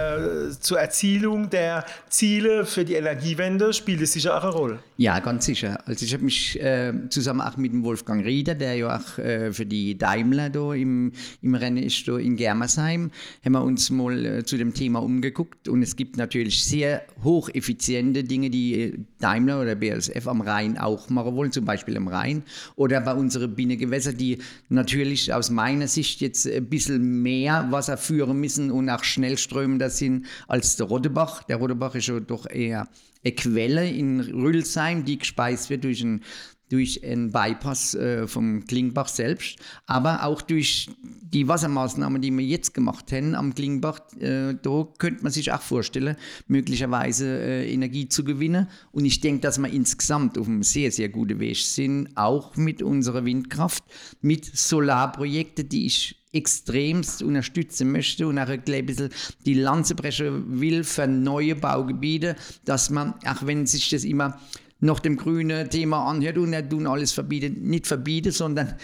S1: Erzielung der Ziele für die Energiewende spielt es sicher auch eine Rolle.
S3: Ja, ganz sicher. Also ich habe mich zusammen auch mit dem Wolfgang Rieder, der ja auch für die Daimler da im Rennen ist, da in Germersheim, haben wir uns mal zu dem Thema umgeguckt und es gibt natürlich sehr hocheffiziente Dinge, die Daimler oder BASF am Rhein auch machen wollen, zum Beispiel am Rhein oder bei unseren Binnengewässern, die natürlich aus meiner Sicht jetzt ein bisschen mehr Wasser führen müssen und auch schnellströmender sind als der Rotebach. Der Rotebach ist ja doch eher eine Quelle in Rülsheim, die gespeist wird durch einen Bypass vom Klingbach selbst, aber auch durch die Wassermaßnahmen, die wir jetzt gemacht haben am Klingbach, da könnte man sich auch vorstellen, möglicherweise Energie zu gewinnen. Und ich denke, dass wir insgesamt auf einem sehr, sehr guten Weg sind, auch mit unserer Windkraft, mit Solarprojekten, die ich extremst unterstützen möchte und auch ein bisschen die Lanze brechen will für neue Baugebiete, dass man, auch wenn sich das immer noch dem grünen Thema anhört und er tun alles verbieten, nicht verbieten, sondern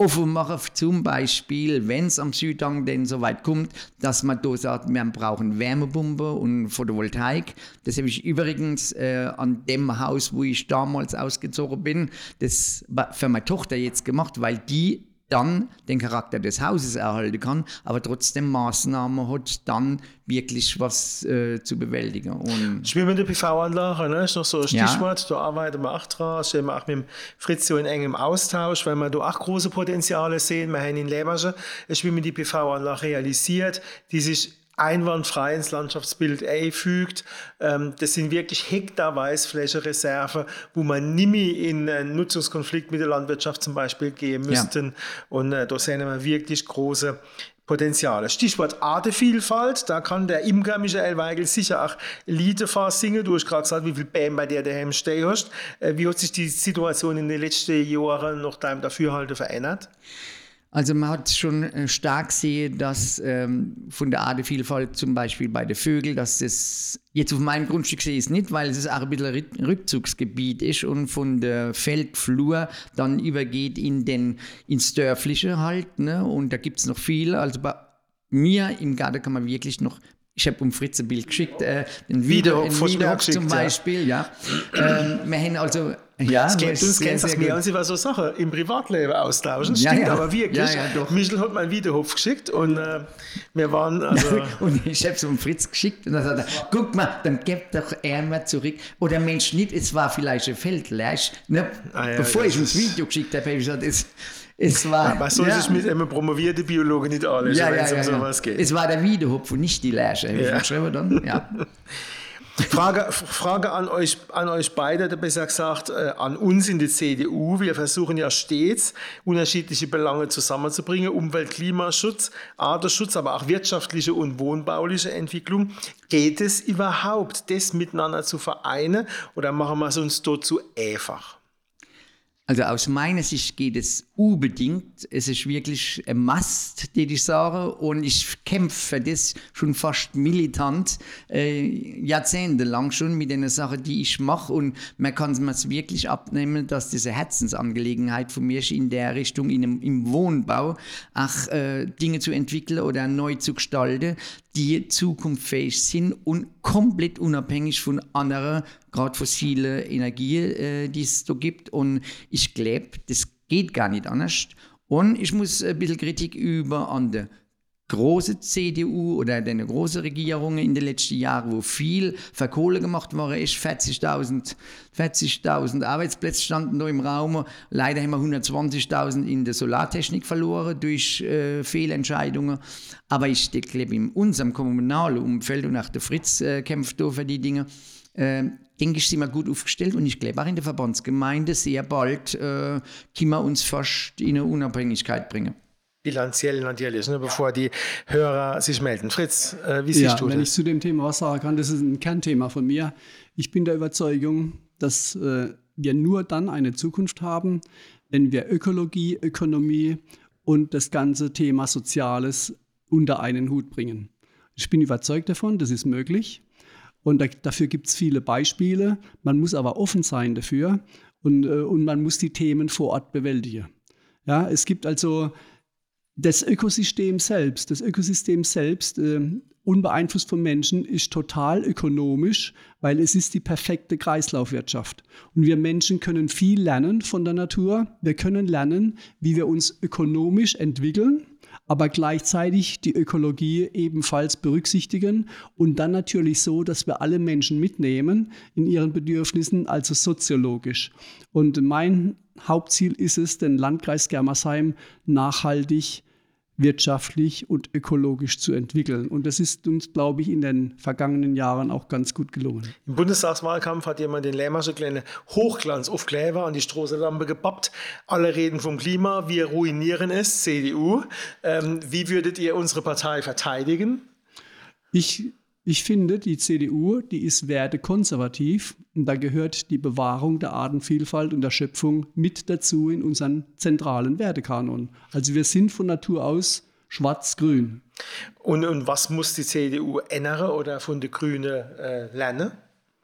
S3: offen machen, zum Beispiel, wenn es am Südhang denn so weit kommt, dass man da sagt, wir brauchen Wärmepumpe und Photovoltaik. Das habe ich übrigens an dem Haus, wo ich damals ausgezogen bin, das für meine Tochter jetzt gemacht, weil die dann den Charakter des Hauses erhalten kann, aber trotzdem Maßnahmen hat, dann wirklich was zu bewältigen. Und
S1: schwimmende PV-Anlage, ne? Ist noch so ein Stichwort, da arbeiten wir auch dran, stehen wir auch mit dem Fritz so in engem Austausch, weil wir da auch große Potenziale sehen. Wir haben in Leverge eine schwimmende PV-Anlage realisiert, die sich einwandfrei ins Landschaftsbild einfügt. Das sind wirklich Hektar Weißfläche-Reserve, wo man nicht mehr in einen Nutzungskonflikt mit der Landwirtschaft zum Beispiel gehen müssten. Ja. Und da sehen wir wirklich große Potenziale. Stichwort Artenvielfalt, da kann der Imker Michael Weigel sicher auch Liederfass singen. Du hast gerade gesagt, wie viel Bäm bei dir daheim stehen hast. Wie hat sich die Situation in den letzten Jahren nach deinem Dafürhalten verändert?
S3: Also man hat schon stark gesehen, dass von der Artenvielfalt zum Beispiel bei den Vögeln, dass das jetzt auf meinem Grundstück sehe ich es nicht, weil es auch ein bisschen ein Rückzugsgebiet ist und von der Feldflur dann übergeht ins Dörfliche halt. Ne? Und da gibt es noch viel. Also bei mir im Garten kann man wirklich noch, ich habe Fritz ein Bild geschickt, ein Wiederhof zum Beispiel. Ja. Wir haben also... Ja,
S1: es gibt uns ganz mehr und sie war so Sachen im Privatleben austauschen. Stimmt aber wirklich. Michel hat mal einen Wiederhof geschickt und wir waren also...
S3: und ich habe es Fritz geschickt und dann sagt er, guck mal, dann gebt doch einmal zurück. Oder Mensch, nicht, es war vielleicht ein Feldleich. Ne? Bevor ich das Video geschickt habe, habe ich gesagt, es war...
S1: was soll sich mit einem promovierten Biologen nicht alles, wenn es um sowas geht?
S3: Es war der Wiederhof und nicht die Leiche, habe ich geschrieben dann. Ja.
S1: Frage an euch beide, besser gesagt, an uns in der CDU. Wir versuchen ja stets, unterschiedliche Belange zusammenzubringen. Umwelt, Klimaschutz, Artenschutz, aber auch wirtschaftliche und wohnbauliche Entwicklung. Geht es überhaupt, das miteinander zu vereinen oder machen wir es uns dort zu einfach?
S3: Also aus meiner Sicht geht es unbedingt. Es ist wirklich ein Must, den ich sage. Und ich kämpfe für das schon fast militant, jahrzehntelang schon mit den Sachen, die ich mache. Und man kann es wirklich abnehmen, dass das eine Herzensangelegenheit von mir ist, in der Richtung, im Wohnbau auch Dinge zu entwickeln oder neu zu gestalten, die zukunftsfähig sind und komplett unabhängig von anderen, gerade fossile Energie, die es da gibt. Und ich glaube, das geht gar nicht anders. Und ich muss ein bisschen Kritik üben an der großen CDU oder den großen Regierungen in den letzten Jahren, wo viel für Kohle gemacht worden ist. 40.000 Arbeitsplätze standen da im Raum. Leider haben wir 120.000 in der Solartechnik verloren durch Fehlentscheidungen. Aber ich glaube, in unserem kommunalen Umfeld, und auch der Fritz kämpft da für die Dinge, denke ich, sind wir gut aufgestellt. Und ich glaube auch in der Verbandsgemeinde sehr bald können wir uns fast in eine Unabhängigkeit bringen.
S1: Bilanziell natürlich, ne, bevor die Hörer sich melden. Fritz, wie siehst du das?
S2: Wenn ich zu dem Thema was sagen kann, das ist ein Kernthema von mir. Ich bin der Überzeugung, dass wir nur dann eine Zukunft haben, wenn wir Ökologie, Ökonomie und das ganze Thema Soziales unter einen Hut bringen. Ich bin überzeugt davon, das ist möglich. Und dafür gibt es viele Beispiele. Man muss aber offen sein dafür und man muss die Themen vor Ort bewältigen. Ja, es gibt also das Ökosystem selbst, unbeeinflusst vom Menschen, ist total ökonomisch, weil es ist die perfekte Kreislaufwirtschaft. Und wir Menschen können viel lernen von der Natur. Wir können lernen, wie wir uns ökonomisch entwickeln, aber gleichzeitig die Ökologie ebenfalls berücksichtigen und dann natürlich so, dass wir alle Menschen mitnehmen in ihren Bedürfnissen, also soziologisch. Und mein Hauptziel ist es, den Landkreis Germersheim nachhaltig, wirtschaftlich und ökologisch zu entwickeln. Und das ist uns, glaube ich, in den vergangenen Jahren auch ganz gut gelungen.
S1: Im Bundestagswahlkampf hat jemand den Lämmersche kleine Hochglanzaufkleber an die Straßenlampe gepappt. Alle reden vom Klima, wir ruinieren es, CDU. Wie würdet ihr unsere Partei verteidigen?
S2: Ich finde, die CDU, die ist wertekonservativ und da gehört die Bewahrung der Artenvielfalt und der Schöpfung mit dazu in unseren zentralen Wertekanon. Also wir sind von Natur aus schwarz-grün.
S1: Und was muss die CDU ändern oder von den Grünen lernen?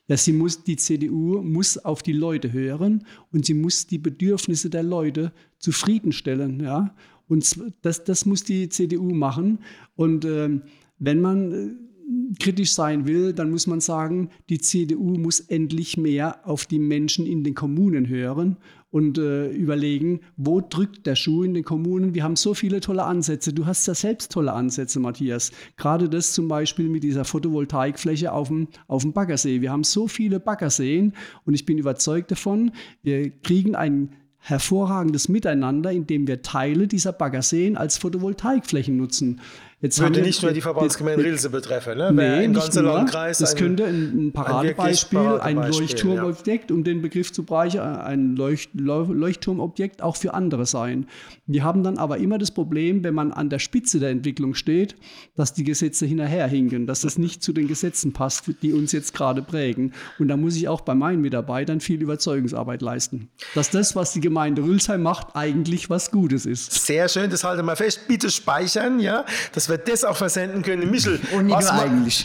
S2: Ja, die CDU muss auf die Leute hören und sie muss die Bedürfnisse der Leute zufriedenstellen. Ja? Und das muss die CDU machen. Und wenn man kritisch sein will, dann muss man sagen, die CDU muss endlich mehr auf die Menschen in den Kommunen hören und überlegen, wo drückt der Schuh in den Kommunen. Wir haben so viele tolle Ansätze. Du hast ja selbst tolle Ansätze, Matthias. Gerade das zum Beispiel mit dieser Photovoltaikfläche auf dem Baggersee. Wir haben so viele Baggerseen und ich bin überzeugt davon, wir kriegen ein hervorragendes Miteinander, indem wir Teile dieser Baggerseen als Photovoltaikflächen nutzen.
S1: Jetzt würde nicht nur die Verbandsgemeinde Rilse betreffen, ne?
S2: Nee,
S1: im
S2: nicht
S1: ganzen
S2: nur.
S1: Landkreis
S2: Das könnte ein Paradebeispiel, ein Leuchtturmobjekt, um den Begriff zu bereichern, ein Leuchtturmobjekt auch für andere sein. Wir haben dann aber immer das Problem, wenn man an der Spitze der Entwicklung steht, dass die Gesetze hinterherhinken, dass das nicht zu den Gesetzen passt, die uns jetzt gerade prägen. Und da muss ich auch bei meinen Mitarbeitern viel Überzeugungsarbeit leisten. Dass das, was die Gemeinde Rülsheim macht, eigentlich was Gutes ist.
S1: Sehr schön, das halten wir fest. Bitte speichern, ja, dass wir das auch versenden können. Michel,
S3: Und nicht nur eigentlich.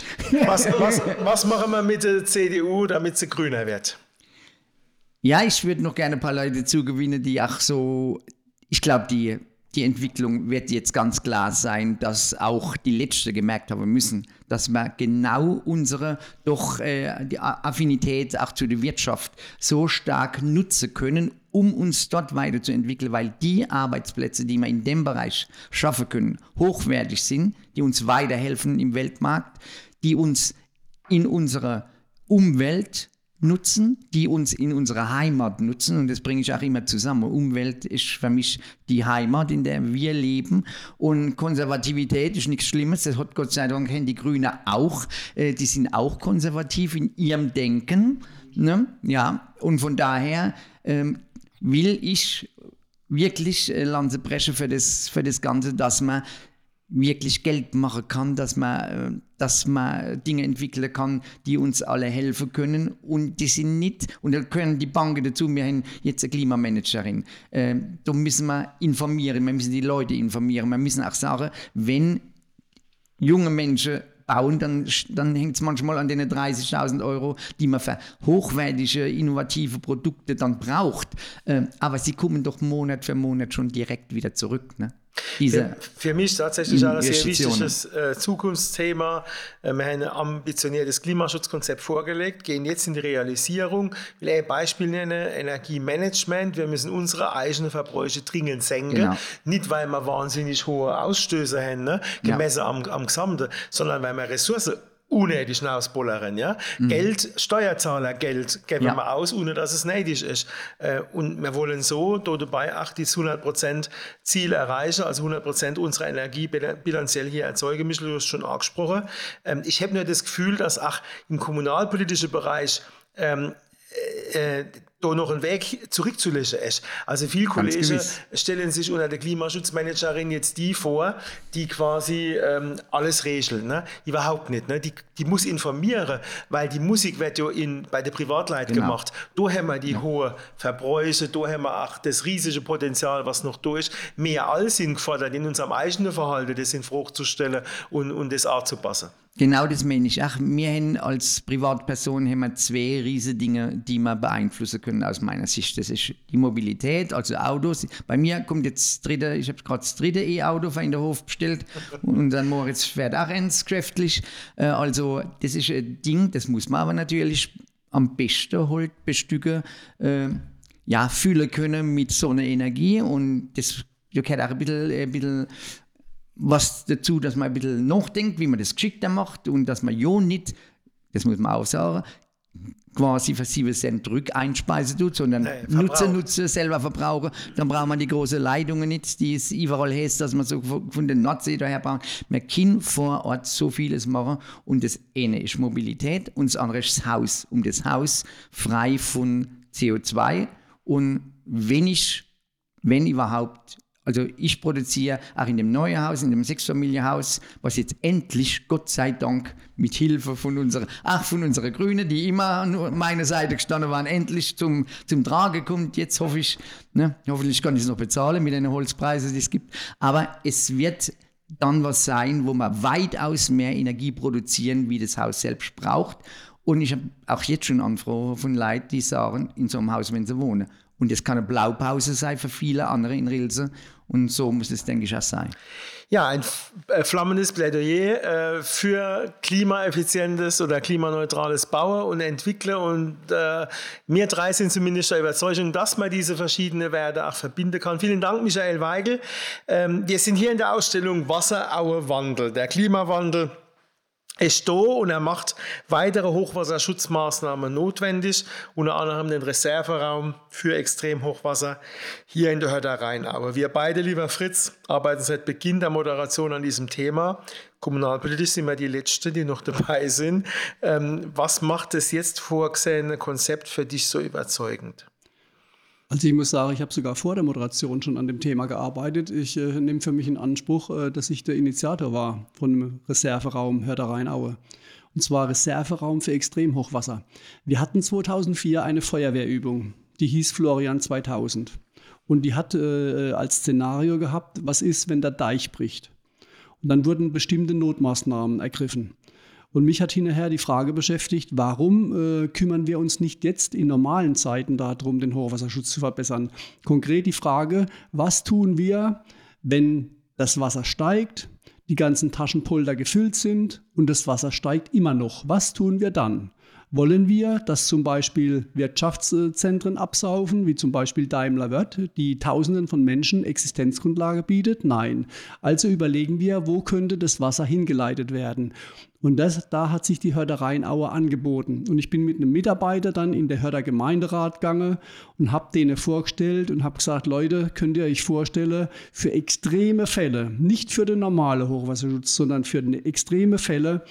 S1: Was machen wir mit der CDU, damit sie grüner wird?
S3: Ja, ich würde noch gerne ein paar Leute zugewinnen, die auch so, ich glaube, die Entwicklung wird jetzt ganz klar sein, dass auch die Letzte gemerkt haben müssen, dass wir genau unsere die Affinität auch zu der Wirtschaft so stark nutzen können, um uns dort weiterzuentwickeln, weil die Arbeitsplätze, die wir in dem Bereich schaffen können, hochwertig sind, die uns weiterhelfen im Weltmarkt, die uns in unserer Umwelt nutzen, die uns in unserer Heimat nutzen, und das bringe ich auch immer zusammen. Umwelt ist für mich die Heimat, in der wir leben, und Konservativität ist nichts Schlimmes, das hat Gott sei Dank die Grünen auch, die sind auch konservativ in ihrem Denken, ne? Ja, und von daher will ich wirklich Lanze brechen für das Ganze, dass man wirklich Geld machen kann, dass man Dinge entwickeln kann, die uns alle helfen können, und die sind nicht, und da können die Banken dazu, wir haben jetzt eine Klimamanagerin, da müssen wir informieren, wir müssen die Leute informieren, wir müssen auch sagen, wenn junge Menschen bauen, dann hängt es manchmal an den 30.000 €, die man für hochwertige, innovative Produkte dann braucht, aber sie kommen doch Monat für Monat schon direkt wieder zurück, ne?
S1: Für mich tatsächlich ein sehr wichtiges Zukunftsthema. Wir haben ein ambitioniertes Klimaschutzkonzept vorgelegt, gehen jetzt in die Realisierung. Ich will ein Beispiel nennen: Energiemanagement. Wir müssen unsere eigenen Verbräuche dringend senken. Genau. Nicht, weil wir wahnsinnig hohe Ausstöße haben, ne, gemessen am Gesamten, sondern weil wir Ressourcen unnötig hinausbollern, ja. Geld, Steuerzahlergeld geben wir aus, ohne dass es nötig ist. Und wir wollen so dabei auch das 100% Ziel erreichen, also 100% unserer Energie bilanziell hier erzeugen. Michel, du hast schon angesprochen. Ich habe nur das Gefühl, dass auch im kommunalpolitischen Bereich da noch ein Weg zurückzulegen ist. Also viele Kollegen stellen sich unter der Klimaschutzmanagerin jetzt die vor, die quasi alles regeln. Ne? Überhaupt nicht. Ne? Die muss informieren, weil die Musik wird ja bei den Privatleuten gemacht. Da haben wir die hohen Verbräuche, da haben wir auch das riesige Potenzial, was noch da ist. Mehr als sind gefordert, in unserem eigenen Verhalten das in Frage zu stellen und das anzupassen.
S3: Genau das meine ich. Ach, wir haben als Privatperson haben wir zwei riesige Dinge, die wir beeinflussen können aus meiner Sicht. Das ist die Mobilität, also Autos. Bei mir kommt jetzt ich habe gerade das dritte E-Auto in den Hof bestellt, und dann Moritz fährt auch eins geschäftlich. Also das ist ein Ding, das muss man aber natürlich am besten halt bestücken, füllen können mit so einer Energie, und das gehört auch ein bisschen was dazu, dass man ein bisschen nachdenkt, wie man das geschickter macht, und dass man ja nicht, das muss man auch sagen, quasi für 7 Cent einspeisen tut, sondern nutzen, selber verbrauchen. Dann braucht man die großen Leitungen nicht, die es überall heißt, dass man so von der Nordsee daher braucht. Man kann vor Ort so vieles machen, und das eine ist Mobilität und das andere ist das Haus. Um das Haus frei von CO2, und wenn überhaupt, also ich produziere auch in dem neuen Haus, in dem 6-Familienhaus, was jetzt endlich, Gott sei Dank, mit Hilfe von unseren Grünen, die immer an meiner Seite gestanden waren, endlich zum Tragen kommt. Jetzt hoffe ich, hoffentlich kann ich es noch bezahlen mit den Holzpreisen, die es gibt. Aber es wird dann was sein, wo wir weitaus mehr Energie produzieren, wie das Haus selbst braucht. Und ich habe auch jetzt schon Anfragen von Leuten, die sagen, in so einem Haus, wenn sie wohnen. Und das kann eine Blaupause sein für viele andere in Rilsen. Und so muss es, denke ich, auch sein.
S1: Ja, ein flammendes Plädoyer für klimaeffizientes oder klimaneutrales Bauen und Entwickeln. Und wir drei sind zumindest der Überzeugung, dass man diese verschiedenen Werte auch verbinden kann. Vielen Dank, Michael Weigel. Wir sind hier in der Ausstellung Wasser, Aue, Wandel. Der Klimawandel ist da und er macht weitere Hochwasserschutzmaßnahmen notwendig, unter anderem den Reserveraum für Extremhochwasser hier in der Hörder Rheinaue. Wir beide, lieber Fritz, arbeiten seit Beginn der Moderation an diesem Thema. Kommunalpolitisch sind wir die Letzten, die noch dabei sind. Was macht das jetzt vorgesehene Konzept für dich so überzeugend?
S2: Also ich muss sagen, ich habe sogar vor der Moderation schon an dem Thema gearbeitet. Ich nehme für mich in Anspruch, dass ich der Initiator war von dem Reserveraum Hörder Rheinaue. Und zwar Reserveraum für Extremhochwasser. Wir hatten 2004 eine Feuerwehrübung, die hieß Florian 2000. Und die hat als Szenario gehabt, was ist, wenn der Deich bricht. Und dann wurden bestimmte Notmaßnahmen ergriffen. Und mich hat hinterher die Frage beschäftigt, warum kümmern wir uns nicht jetzt in normalen Zeiten darum, den Hochwasserschutz zu verbessern? Konkret die Frage, was tun wir, wenn das Wasser steigt, die ganzen Taschenpolder gefüllt sind und das Wasser steigt immer noch? Was tun wir dann? Wollen wir, dass zum Beispiel Wirtschaftszentren absaufen, wie zum Beispiel Daimler Wörth, die Tausenden von Menschen Existenzgrundlage bietet? Nein. Also überlegen wir, wo könnte das Wasser hingeleitet werden? Und da hat sich die Hörder Rheinaue angeboten. Und ich bin mit einem Mitarbeiter dann in der Hörder Gemeinderat gegangen und habe denen vorgestellt und habe gesagt, Leute, könnt ihr euch vorstellen, für extreme Fälle, nicht für den normalen Hochwasserschutz, sondern für extreme Fälle,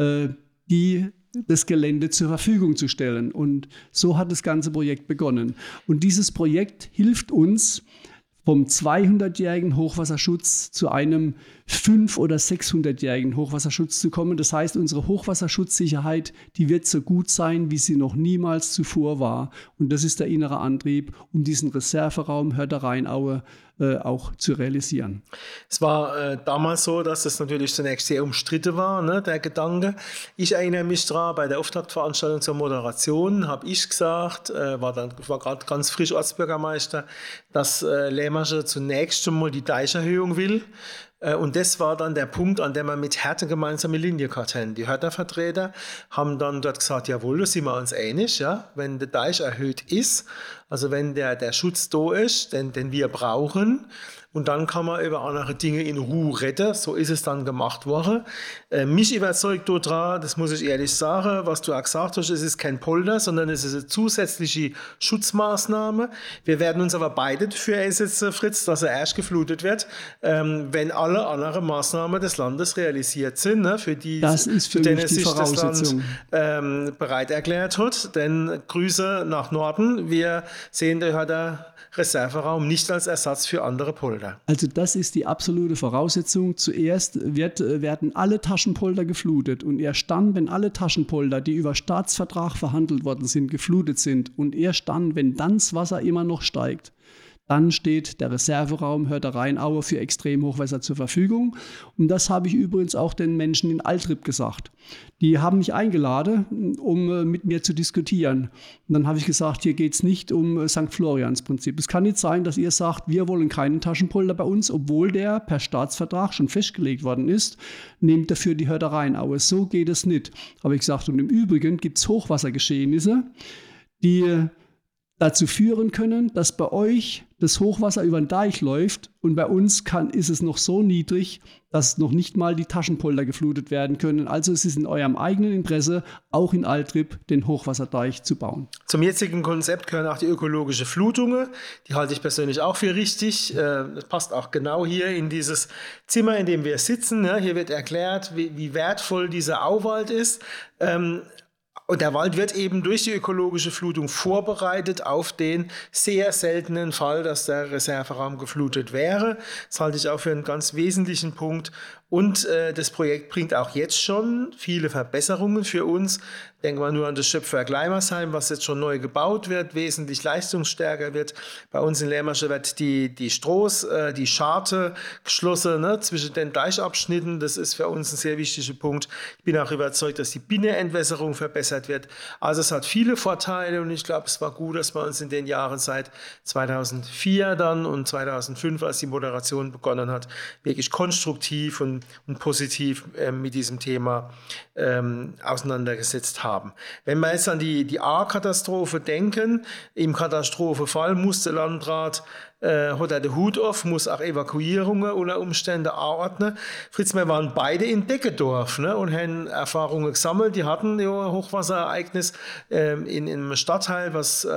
S2: das Gelände zur Verfügung zu stellen. Und so hat das ganze Projekt begonnen. Und dieses Projekt hilft uns, vom 200-jährigen Hochwasserschutz zu einem 500- oder 600-jährigen Hochwasserschutz zu kommen. Das heißt, unsere Hochwasserschutzsicherheit, die wird so gut sein, wie sie noch niemals zuvor war. Und das ist der innere Antrieb, um diesen Reserveraum Hörder Rheinaue auch zu realisieren.
S1: Es war damals so, dass das natürlich zunächst sehr umstritten war, ne, der Gedanke. Ich erinnere mich daran, bei der Auftaktveranstaltung zur Moderation habe ich gesagt, war gerade ganz frisch Ortsbürgermeister, dass Lämmersche zunächst schon mal die Deicherhöhung will. Und das war dann der Punkt, an dem man mit Härte gemeinsame Linie hatten. Die Hörder-Vertreter haben dann dort gesagt, jawohl, da sind wir uns einig, ja, wenn der Deich erhöht ist, also wenn der Schutz da ist, den wir brauchen, und dann kann man über andere Dinge in Ruhe retten. So ist es dann gemacht worden. Mich überzeugt daran, das muss ich ehrlich sagen, was du auch gesagt hast, es ist kein Polder, sondern es ist eine zusätzliche Schutzmaßnahme. Wir werden uns aber beide dafür einsetzen, Fritz, dass er erst geflutet wird, wenn alle anderen Maßnahmen des Landes realisiert sind, ne, für die,
S2: das ist für
S1: denen
S2: mich die
S1: sich
S2: Voraussetzung.
S1: das Land bereit erklärt hat. Denn Grüße nach Norden. Wir sehen, der hat der Reserveraum nicht als Ersatz für andere Polder.
S2: Also das ist die absolute Voraussetzung. Zuerst werden alle Taschenpolder geflutet und erst dann, wenn alle Taschenpolder, die über Staatsvertrag verhandelt worden sind, geflutet sind und erst dann, wenn dann das Wasser immer noch steigt, dann steht der Reserveraum Hörder Rheinaue für Extremhochwasser zur Verfügung. Und das habe ich übrigens auch den Menschen in Altrip gesagt. Die haben mich eingeladen, um mit mir zu diskutieren. Und dann habe ich gesagt, hier geht es nicht um St. Florians Prinzip. Es kann nicht sein, dass ihr sagt, wir wollen keinen Taschenpolder bei uns, obwohl der per Staatsvertrag schon festgelegt worden ist. Nehmt dafür die Hörder Rheinaue. So geht es nicht. Habe ich gesagt. Und im Übrigen gibt es Hochwassergeschehnisse, die dazu führen können, dass bei euch das Hochwasser über den Deich läuft und bei uns ist es noch so niedrig, dass noch nicht mal die Taschenpolder geflutet werden können. Also es ist in eurem eigenen Interesse, auch in Altrip den Hochwasserdeich zu bauen.
S1: Zum jetzigen Konzept gehören auch die ökologische Flutungen. Die halte ich persönlich auch für richtig. Das passt auch genau hier in dieses Zimmer, in dem wir sitzen. Hier wird erklärt, wie wertvoll dieser Auwald ist. Und der Wald wird eben durch die ökologische Flutung vorbereitet auf den sehr seltenen Fall, dass der Reserveraum geflutet wäre. Das halte ich auch für einen ganz wesentlichen Punkt. Und das Projekt bringt auch jetzt schon viele Verbesserungen für uns. Denken wir nur an das Schöpfwerk Leimersheim, was jetzt schon neu gebaut wird, wesentlich leistungsstärker wird. Bei uns in Lämmersche wird die Stroß, die Scharte geschlossen, ne, zwischen den Deichabschnitten. Das ist für uns ein sehr wichtiger Punkt. Ich bin auch überzeugt, dass die Binnenentwässerung verbessert wird. Also es hat viele Vorteile und ich glaube, es war gut, dass wir uns in den Jahren seit 2004 dann und 2005, als die Moderation begonnen hat, wirklich konstruktiv und positiv mit diesem Thema auseinandergesetzt haben. Wenn wir jetzt an die A-Katastrophe denken, im Katastrophenfall muss der Landrat hat er den Hut auf, muss auch Evakuierungen unter Umständen anordnen. Fritz, wir waren beide in Deckendorf, ne, und haben Erfahrungen gesammelt. Die hatten ja ein Hochwasserereignis in einem Stadtteil,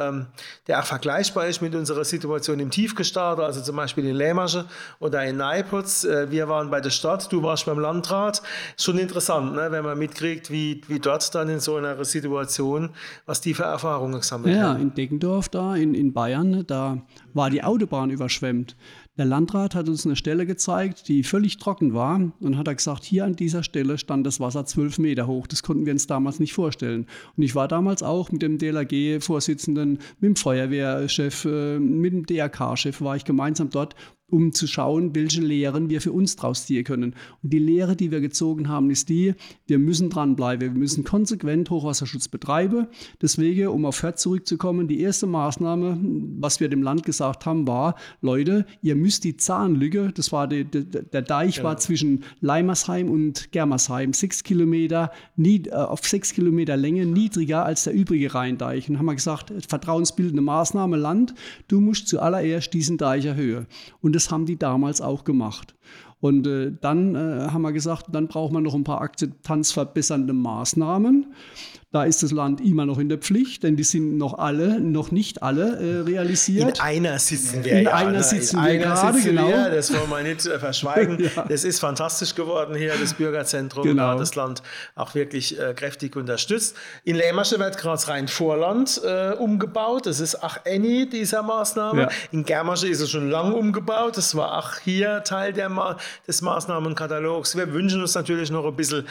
S1: der auch vergleichbar ist mit unserer Situation im Tiefgestade, also zum Beispiel in Lämmersche oder in Neiputz. Wir waren bei der Stadt, du warst beim Landrat. Schon interessant, ne, wenn man mitkriegt, wie dort dann in so einer Situation, was die für Erfahrungen gesammelt haben.
S2: Ja, in Deckendorf da in Bayern, da war die Autobahn überschwemmt. Der Landrat hat uns eine Stelle gezeigt, die völlig trocken war und hat gesagt, hier an dieser Stelle stand das Wasser 12 Meter hoch. Das konnten wir uns damals nicht vorstellen. Und ich war damals auch mit dem DLRG-Vorsitzenden, mit dem Feuerwehrchef, mit dem DRK-Chef, war ich gemeinsam dort, um zu schauen, welche Lehren wir für uns draus ziehen können. Und die Lehre, die wir gezogen haben, ist die, wir müssen dranbleiben. Wir müssen konsequent Hochwasserschutz betreiben. Deswegen, um auf Hürth zurückzukommen, die erste Maßnahme, was wir dem Land gesagt haben, war, Leute, ihr müsst die Zahnlücke, das war der Deich war zwischen Leimersheim und Germersheim, 6 Kilometer, auf 6 Kilometer Länge niedriger als der übrige Rheindeich. Und haben wir gesagt, vertrauensbildende Maßnahme, Land, du musst zuallererst diesen Deich erhöhen. Und das haben die damals auch gemacht. Und dann haben wir gesagt, dann braucht man noch ein paar akzeptanzverbessernde Maßnahmen. Da ist das Land immer noch in der Pflicht, denn die sind noch nicht alle realisiert.
S1: In einer sitzen wir
S2: gerade, genau.
S1: Das wollen wir nicht verschweigen.
S2: Ja.
S1: Das ist fantastisch geworden hier, das Bürgerzentrum,
S2: genau.
S1: hat das Land auch wirklich kräftig unterstützt. In Lämmersche wird gerade das Rheinvorland umgebaut, das ist auch eine dieser Maßnahmen. Ja. In Germersche ist es schon lange umgebaut, das war auch hier Teil des Maßnahmenkatalogs. Wir wünschen uns natürlich noch ein bisschen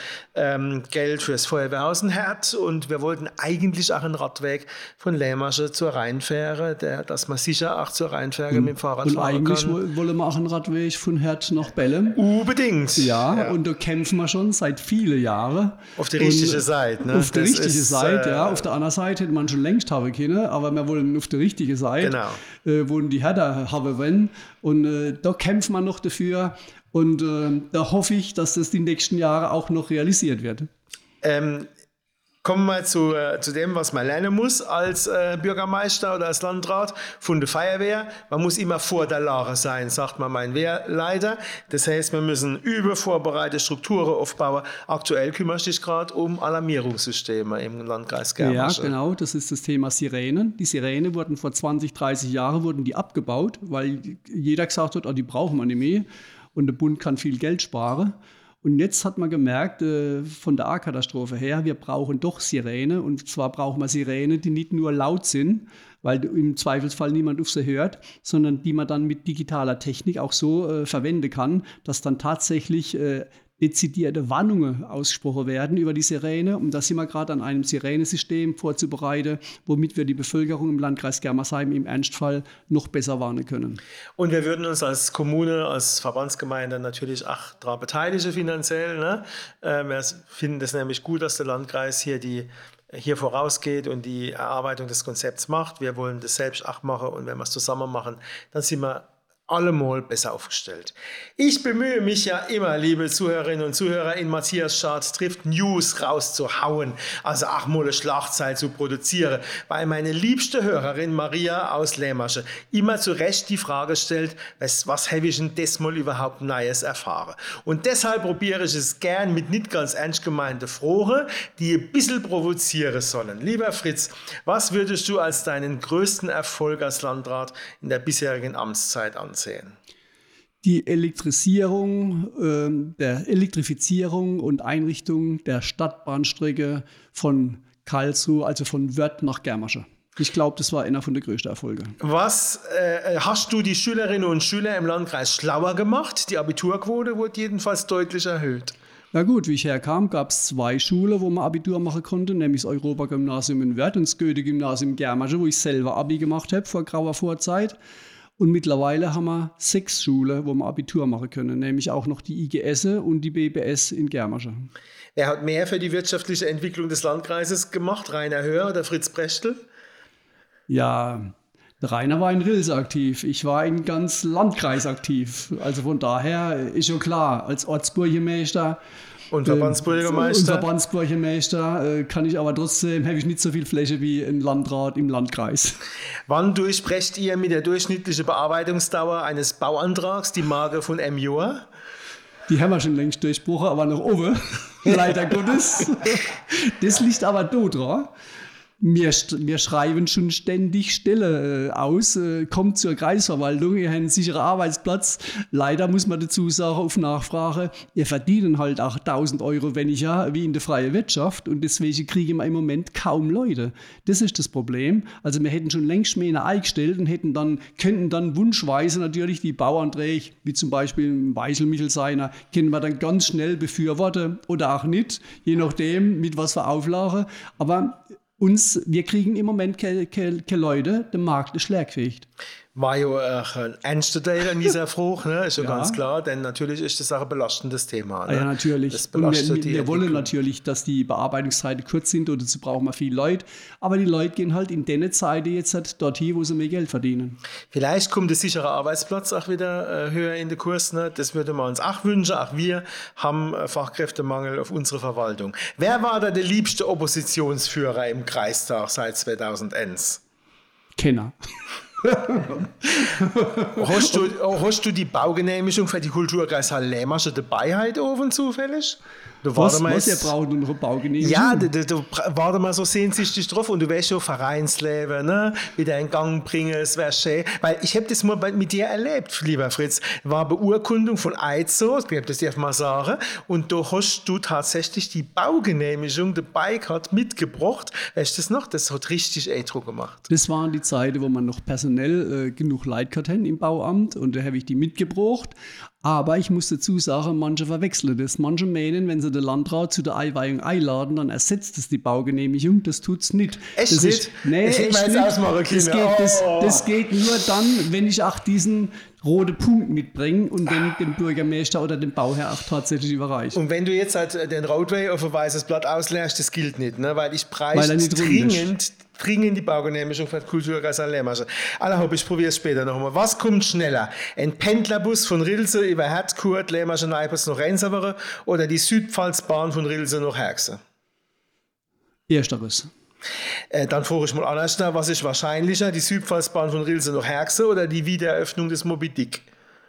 S1: Geld fürs Feuerwehrhaus in Herd und wir wollten eigentlich auch einen Radweg von Lämmersche zur Rheinfähre, dass man sicher auch zur Rheinfähre mit dem Fahrrad fahren kann.
S2: Und eigentlich wollen wir auch einen Radweg von Herd nach Bellem.
S1: Unbedingt.
S2: Ja, und da kämpfen wir schon seit vielen Jahren.
S1: Auf die richtige Seite. Ne?
S2: Auf die richtige Seite, ja. Auf der anderen Seite hätte man schon längst haben können, aber wir wollen auf die richtige Seite, wo die Herder haben wollen. Und da kämpfen wir noch dafür. Und da hoffe ich, dass das die nächsten Jahre auch noch realisiert wird.
S1: Kommen wir zu dem, was man lernen muss als Bürgermeister oder als Landrat von der Feuerwehr. Man muss immer vor der Lage sein, sagt man mein Wehrleiter. Das heißt, wir müssen vorbereitete Strukturen aufbauen. Aktuell kümmerst du dich gerade um Alarmierungssysteme im Landkreis Germersche.
S2: Ja, genau, das ist das Thema Sirenen. Die Sirenen wurden vor 20, 30 Jahren abgebaut, weil jeder gesagt hat, die brauchen wir nicht mehr. Und der Bund kann viel Geld sparen. Und jetzt hat man gemerkt, von der A-Katastrophe her, wir brauchen doch Sirene. Und zwar brauchen wir Sirene, die nicht nur laut sind, weil im Zweifelsfall niemand auf sie hört, sondern die man dann mit digitaler Technik auch so verwenden kann, dass dann tatsächlich dezidierte Warnungen ausgesprochen werden über die Sirene. Und da sind wir gerade an einem Sirenesystem vorzubereiten, womit wir die Bevölkerung im Landkreis Germersheim im Ernstfall noch besser warnen können.
S1: Und wir würden uns als Kommune, als Verbandsgemeinde natürlich auch daran beteiligen finanziell. Ne? Wir finden das nämlich gut, dass der Landkreis hier vorausgeht und die Erarbeitung des Konzepts macht. Wir wollen das selbst auch machen und wenn wir es zusammen machen, dann sind wir allemal besser aufgestellt. Ich bemühe mich ja immer, liebe Zuhörerinnen und Zuhörer, in Matthias Schartz trifft News rauszuhauen, also auch mal eine Schlagzeile zu produzieren, weil meine liebste Hörerin Maria aus Lämmersche immer zu Recht die Frage stellt, was habe ich denn das mal überhaupt Neues erfahren? Und deshalb probiere ich es gern mit nicht ganz ernst gemeinte Fragen, die ein bisschen provozieren sollen. Lieber Fritz, was würdest du als deinen größten Erfolg als Landrat in der bisherigen Amtszeit ansehen?
S2: Die Elektrifizierung und Einrichtung der Stadtbahnstrecke von Karlsruhe, also von Wörth nach Germersche. Ich glaube, das war einer von der größten Erfolge.
S1: Was hast du die Schülerinnen und Schüler im Landkreis schlauer gemacht? Die Abiturquote wurde jedenfalls deutlich erhöht.
S2: Na gut, wie ich herkam, gab es 2 Schulen, wo man Abitur machen konnte, nämlich das Europa-Gymnasium in Wörth und das Goethe-Gymnasium in Germersche, wo ich selber Abi gemacht habe vor grauer Vorzeit. Und mittlerweile haben wir 6 Schulen, wo wir Abitur machen können, nämlich auch noch die IGS und die BBS in Germersche.
S1: Wer hat mehr für die wirtschaftliche Entwicklung des Landkreises gemacht? Rainer Höhr oder Fritz Brechtel?
S2: Ja, der Rainer war in Rilse aktiv, ich war in ganz Landkreis aktiv. Also von daher ist schon klar, als Ortsbürgermeister
S1: und
S2: Verbandsbürgermeister kann ich aber trotzdem, habe ich nicht so viel Fläche wie ein Landrat im Landkreis.
S1: Wann durchbrecht ihr mit der durchschnittlichen Bearbeitungsdauer eines Bauantrags die Marke von einem Jahr?
S2: Die haben wir schon längst durchbrochen, aber noch oben, leider Gottes. Das liegt aber da dran. Wir schreiben schon ständig Stelle aus, kommt zur Kreisverwaltung, ihr habt einen sicheren Arbeitsplatz. Leider muss man dazu sagen, auf Nachfrage, ihr verdienen halt auch 1.000 Euro weniger wie in der freien Wirtschaft und deswegen kriegen wir im Moment kaum Leute. Das ist das Problem. Also wir hätten schon längst mehr eingestellt und könnten dann wunschweise natürlich die Bauanträge, wie zum Beispiel im Weichel-Michel-Seiner, können wir dann ganz schnell befürworten oder auch nicht, je nachdem, mit was für Auflagen. Aber wir kriegen im Moment keine Leute, der Markt ist leergefegt.
S1: War ja auch ein ernster Teil an dieser Frage, ne? Ist ja ganz klar, denn natürlich ist das auch ein belastendes Thema. Ne?
S2: Ja, natürlich.
S1: Das belastet
S2: wir wollen natürlich, dass die Bearbeitungszeiten kurz sind und dazu brauchen wir viel Leute. Aber die Leute gehen halt in der Zeit jetzt halt dorthin, wo sie mehr Geld verdienen.
S1: Vielleicht kommt der sichere Arbeitsplatz auch wieder höher in den Kurs. Ne? Das würde man uns auch wünschen. Auch wir haben Fachkräftemangel auf unsere Verwaltung. Wer war da der liebste Oppositionsführer im Kreistag seit 2001?
S2: Kenner.
S1: Hast du die Baugenehmigung für die Kulturkreishalle Lämmersche dabei heute oben zufällig?
S2: Was ihr braucht noch eine Baugenehmigung?
S1: Ja, du warte mal so sehnsüchtig drauf und du weißt schon, Vereinsleben, ne? Wieder in Gang bringen, es wäre schön. Weil ich habe das mal mit dir erlebt, lieber Fritz. War Beurkundung von Eizo, ich darf das mal sagen, und da hast du tatsächlich die Baugenehmigung dabei gehabt, mitgebracht. Weißt du das noch? Das hat richtig Eindruck gemacht.
S2: Das waren die Zeiten, wo man noch personell genug Leute gehabt im Bauamt und da habe ich die mitgebracht. Aber ich muss dazu sagen, manche verwechseln das. Manche meinen, wenn sie den Landrat zu der Einweihung einladen, dann ersetzt es die Baugenehmigung. Das tut es nicht.
S1: Echt
S2: das
S1: nicht?
S2: Nee,
S1: das
S2: echt nicht. Das geht nur dann, wenn ich auch diesen roten Punkt mitbringe und den Bürgermeister oder den Bauherr auch tatsächlich überreiche.
S1: Und wenn du jetzt halt den Roadway auf ein weißes Blatt ausleerst, das gilt nicht, ne? Weil ich dringend die Baugenehmigung für die Kulturkreishalle Lämmersche. Ich probiere es später noch einmal. Was kommt schneller? Ein Pendlerbus von Rilse über Herzkurt, Lämmersche, Neipels nach Rheinsavere oder die Südpfalzbahn von Rilse nach Herxe?
S2: Ersteres.
S1: Dann frage ich mal anders, was ist wahrscheinlicher, die Südpfalzbahn von Rilse nach Herxe oder die Wiedereröffnung des Moby Dick?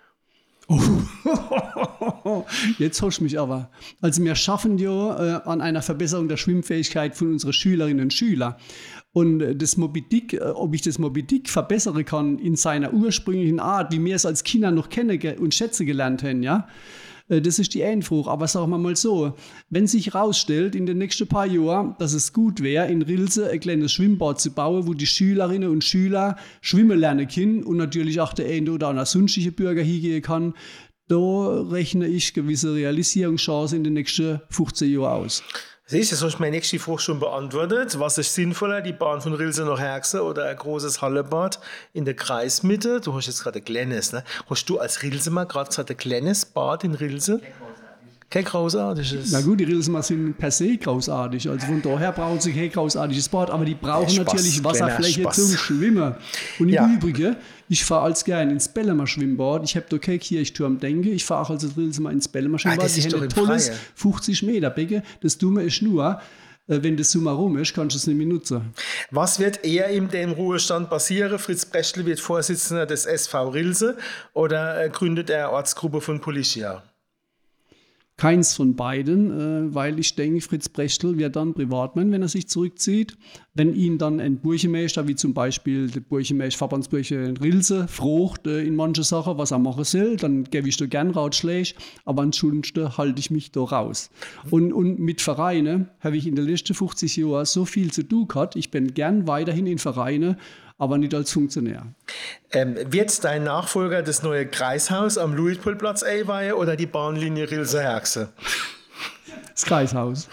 S2: Jetzt hast du mich aber. Also wir schaffen ja an einer Verbesserung der Schwimmfähigkeit von unseren Schülerinnen und Schülern. Und das Moby Dick, ob ich das Moby Dick verbessern kann in seiner ursprünglichen Art, wie wir es als Kinder noch kennen und schätzen gelernt haben, ja, das ist die Endfrucht. Aber sagen wir mal so, wenn sich herausstellt in den nächsten paar Jahren, dass es gut wäre, in Rilse ein kleines Schwimmbad zu bauen, wo die Schülerinnen und Schüler schwimmen lernen können und natürlich auch der eine oder andere sonstige Bürger hingehen kann, da rechne ich gewisse Realisierungschancen in den nächsten 15 Jahren aus.
S1: Siehst du, das hast du meine nächste Frage schon beantwortet. Was ist sinnvoller, die Bahn von Rilse nach Herxe oder ein großes Hallebad in der Kreismitte? Du hast jetzt gerade ein kleines, ne? Hast du als Rilse mal gerade gesagt, ein kleines Bad in Rilse? Kein großartiges.
S2: Na gut, die Rilsemer sind per se großartig. Also von daher brauchen sie kein großartiges Bad, aber die brauchen natürlich Wasserfläche zum Schwimmen. Und im Übrigen, ich fahre als gern ins Bellemer Schwimmbad. Ich habe da kein Kirchturm, denke ich. fahre als Rilsemer ins Bellemer Schwimmbad.
S1: Das ist doch
S2: ein tolles 50 Meter Becken. Das Dumme ist nur, wenn das Sommer rum ist, kannst du es nicht mehr nutzen.
S1: Was wird eher in dem Ruhestand passieren? Fritz Brechtel wird Vorsitzender des SV Rilse oder gründet er Ortsgruppe von Policia?
S2: Keins von beiden, weil ich denke, Fritz Prechtl wird dann Privatmann, wenn er sich zurückzieht. Wenn ihn dann ein Burgemeister, wie zum Beispiel der Burgemeister Verbandsburger in Rilse, fragt in manche Sachen, was er machen soll, dann gebe ich da gern Ratschläge, aber ansonsten halte ich mich da raus. Und mit Vereinen habe ich in den letzten 50 Jahren so viel zu tun gehabt. Ich bin gern weiterhin in Vereinen, aber nicht als Funktionär.
S1: Wird dein Nachfolger das neue Kreishaus am Luitpoldplatz einweihen oder die Bahnlinie Rilse-Herxe?
S2: Das Kreishaus.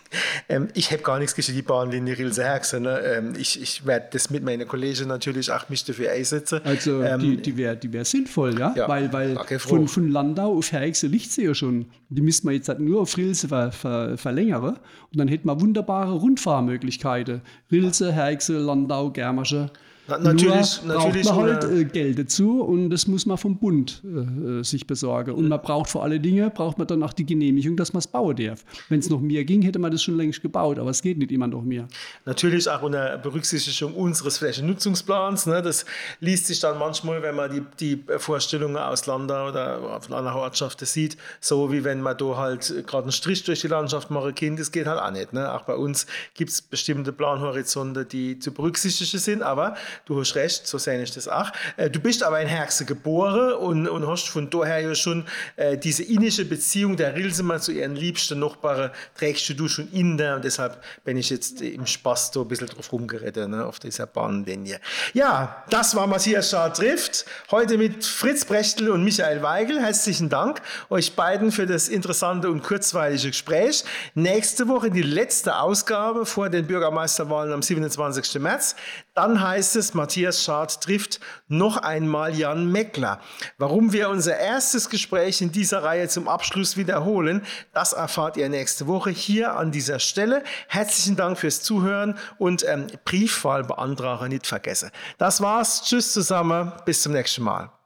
S1: Ich habe gar nichts gegen die Bahnlinie Rilse-Herxe. Ne? Ich werde das mit meinen Kollegen natürlich auch mich dafür einsetzen.
S2: Also die wär sinnvoll, ja?
S1: Ja,
S2: weil von Landau auf Herxe liegt sie ja schon. Die müsste man jetzt halt nur auf Rilse verlängern und dann hätten wir wunderbare Rundfahrmöglichkeiten. Rilse, Herxe, Landau, Germersche.
S1: Natürlich
S2: braucht man halt Geld dazu und das muss man vom Bund sich besorgen. Und man braucht vor allen Dingen, braucht man dann auch die Genehmigung, dass man es bauen darf. Wenn es noch mehr ging, hätte man das schon längst gebaut, aber es geht nicht immer noch mehr.
S1: Natürlich auch unter Berücksichtigung unseres Flächennutzungsplans. Ne? Das liest sich dann manchmal, wenn man die Vorstellungen aus Landau oder auf anderen Ortschaften sieht, so wie wenn man da halt gerade einen Strich durch die Landschaft machen kann, das geht halt auch nicht. Ne? Auch bei uns gibt es bestimmte Planhorizonte, die zu berücksichtigen sind, aber du hast recht, so sehe ich das auch. Du bist aber in Herxe geboren und hast von daher ja schon diese innige Beziehung der Rilsemann zu ihren liebsten Nachbarn trägst du schon in der und deshalb bin ich jetzt im Spaß da ein bisschen drauf rumgeredet, ne, auf dieser Bahnlinie. Ja, das war Matthias Schad trifft. Heute mit Fritz Prechtl und Michael Weigel. Herzlichen Dank euch beiden für das interessante und kurzweilige Gespräch. Nächste Woche die letzte Ausgabe vor den Bürgermeisterwahlen am 27. März. Dann heißt es, Matthias Schad trifft noch einmal Jan Meckler. Warum wir unser erstes Gespräch in dieser Reihe zum Abschluss wiederholen, das erfahrt ihr nächste Woche hier an dieser Stelle. Herzlichen Dank fürs Zuhören und Briefwahl beantragen nicht vergessen. Das war's. Tschüss zusammen. Bis zum nächsten Mal.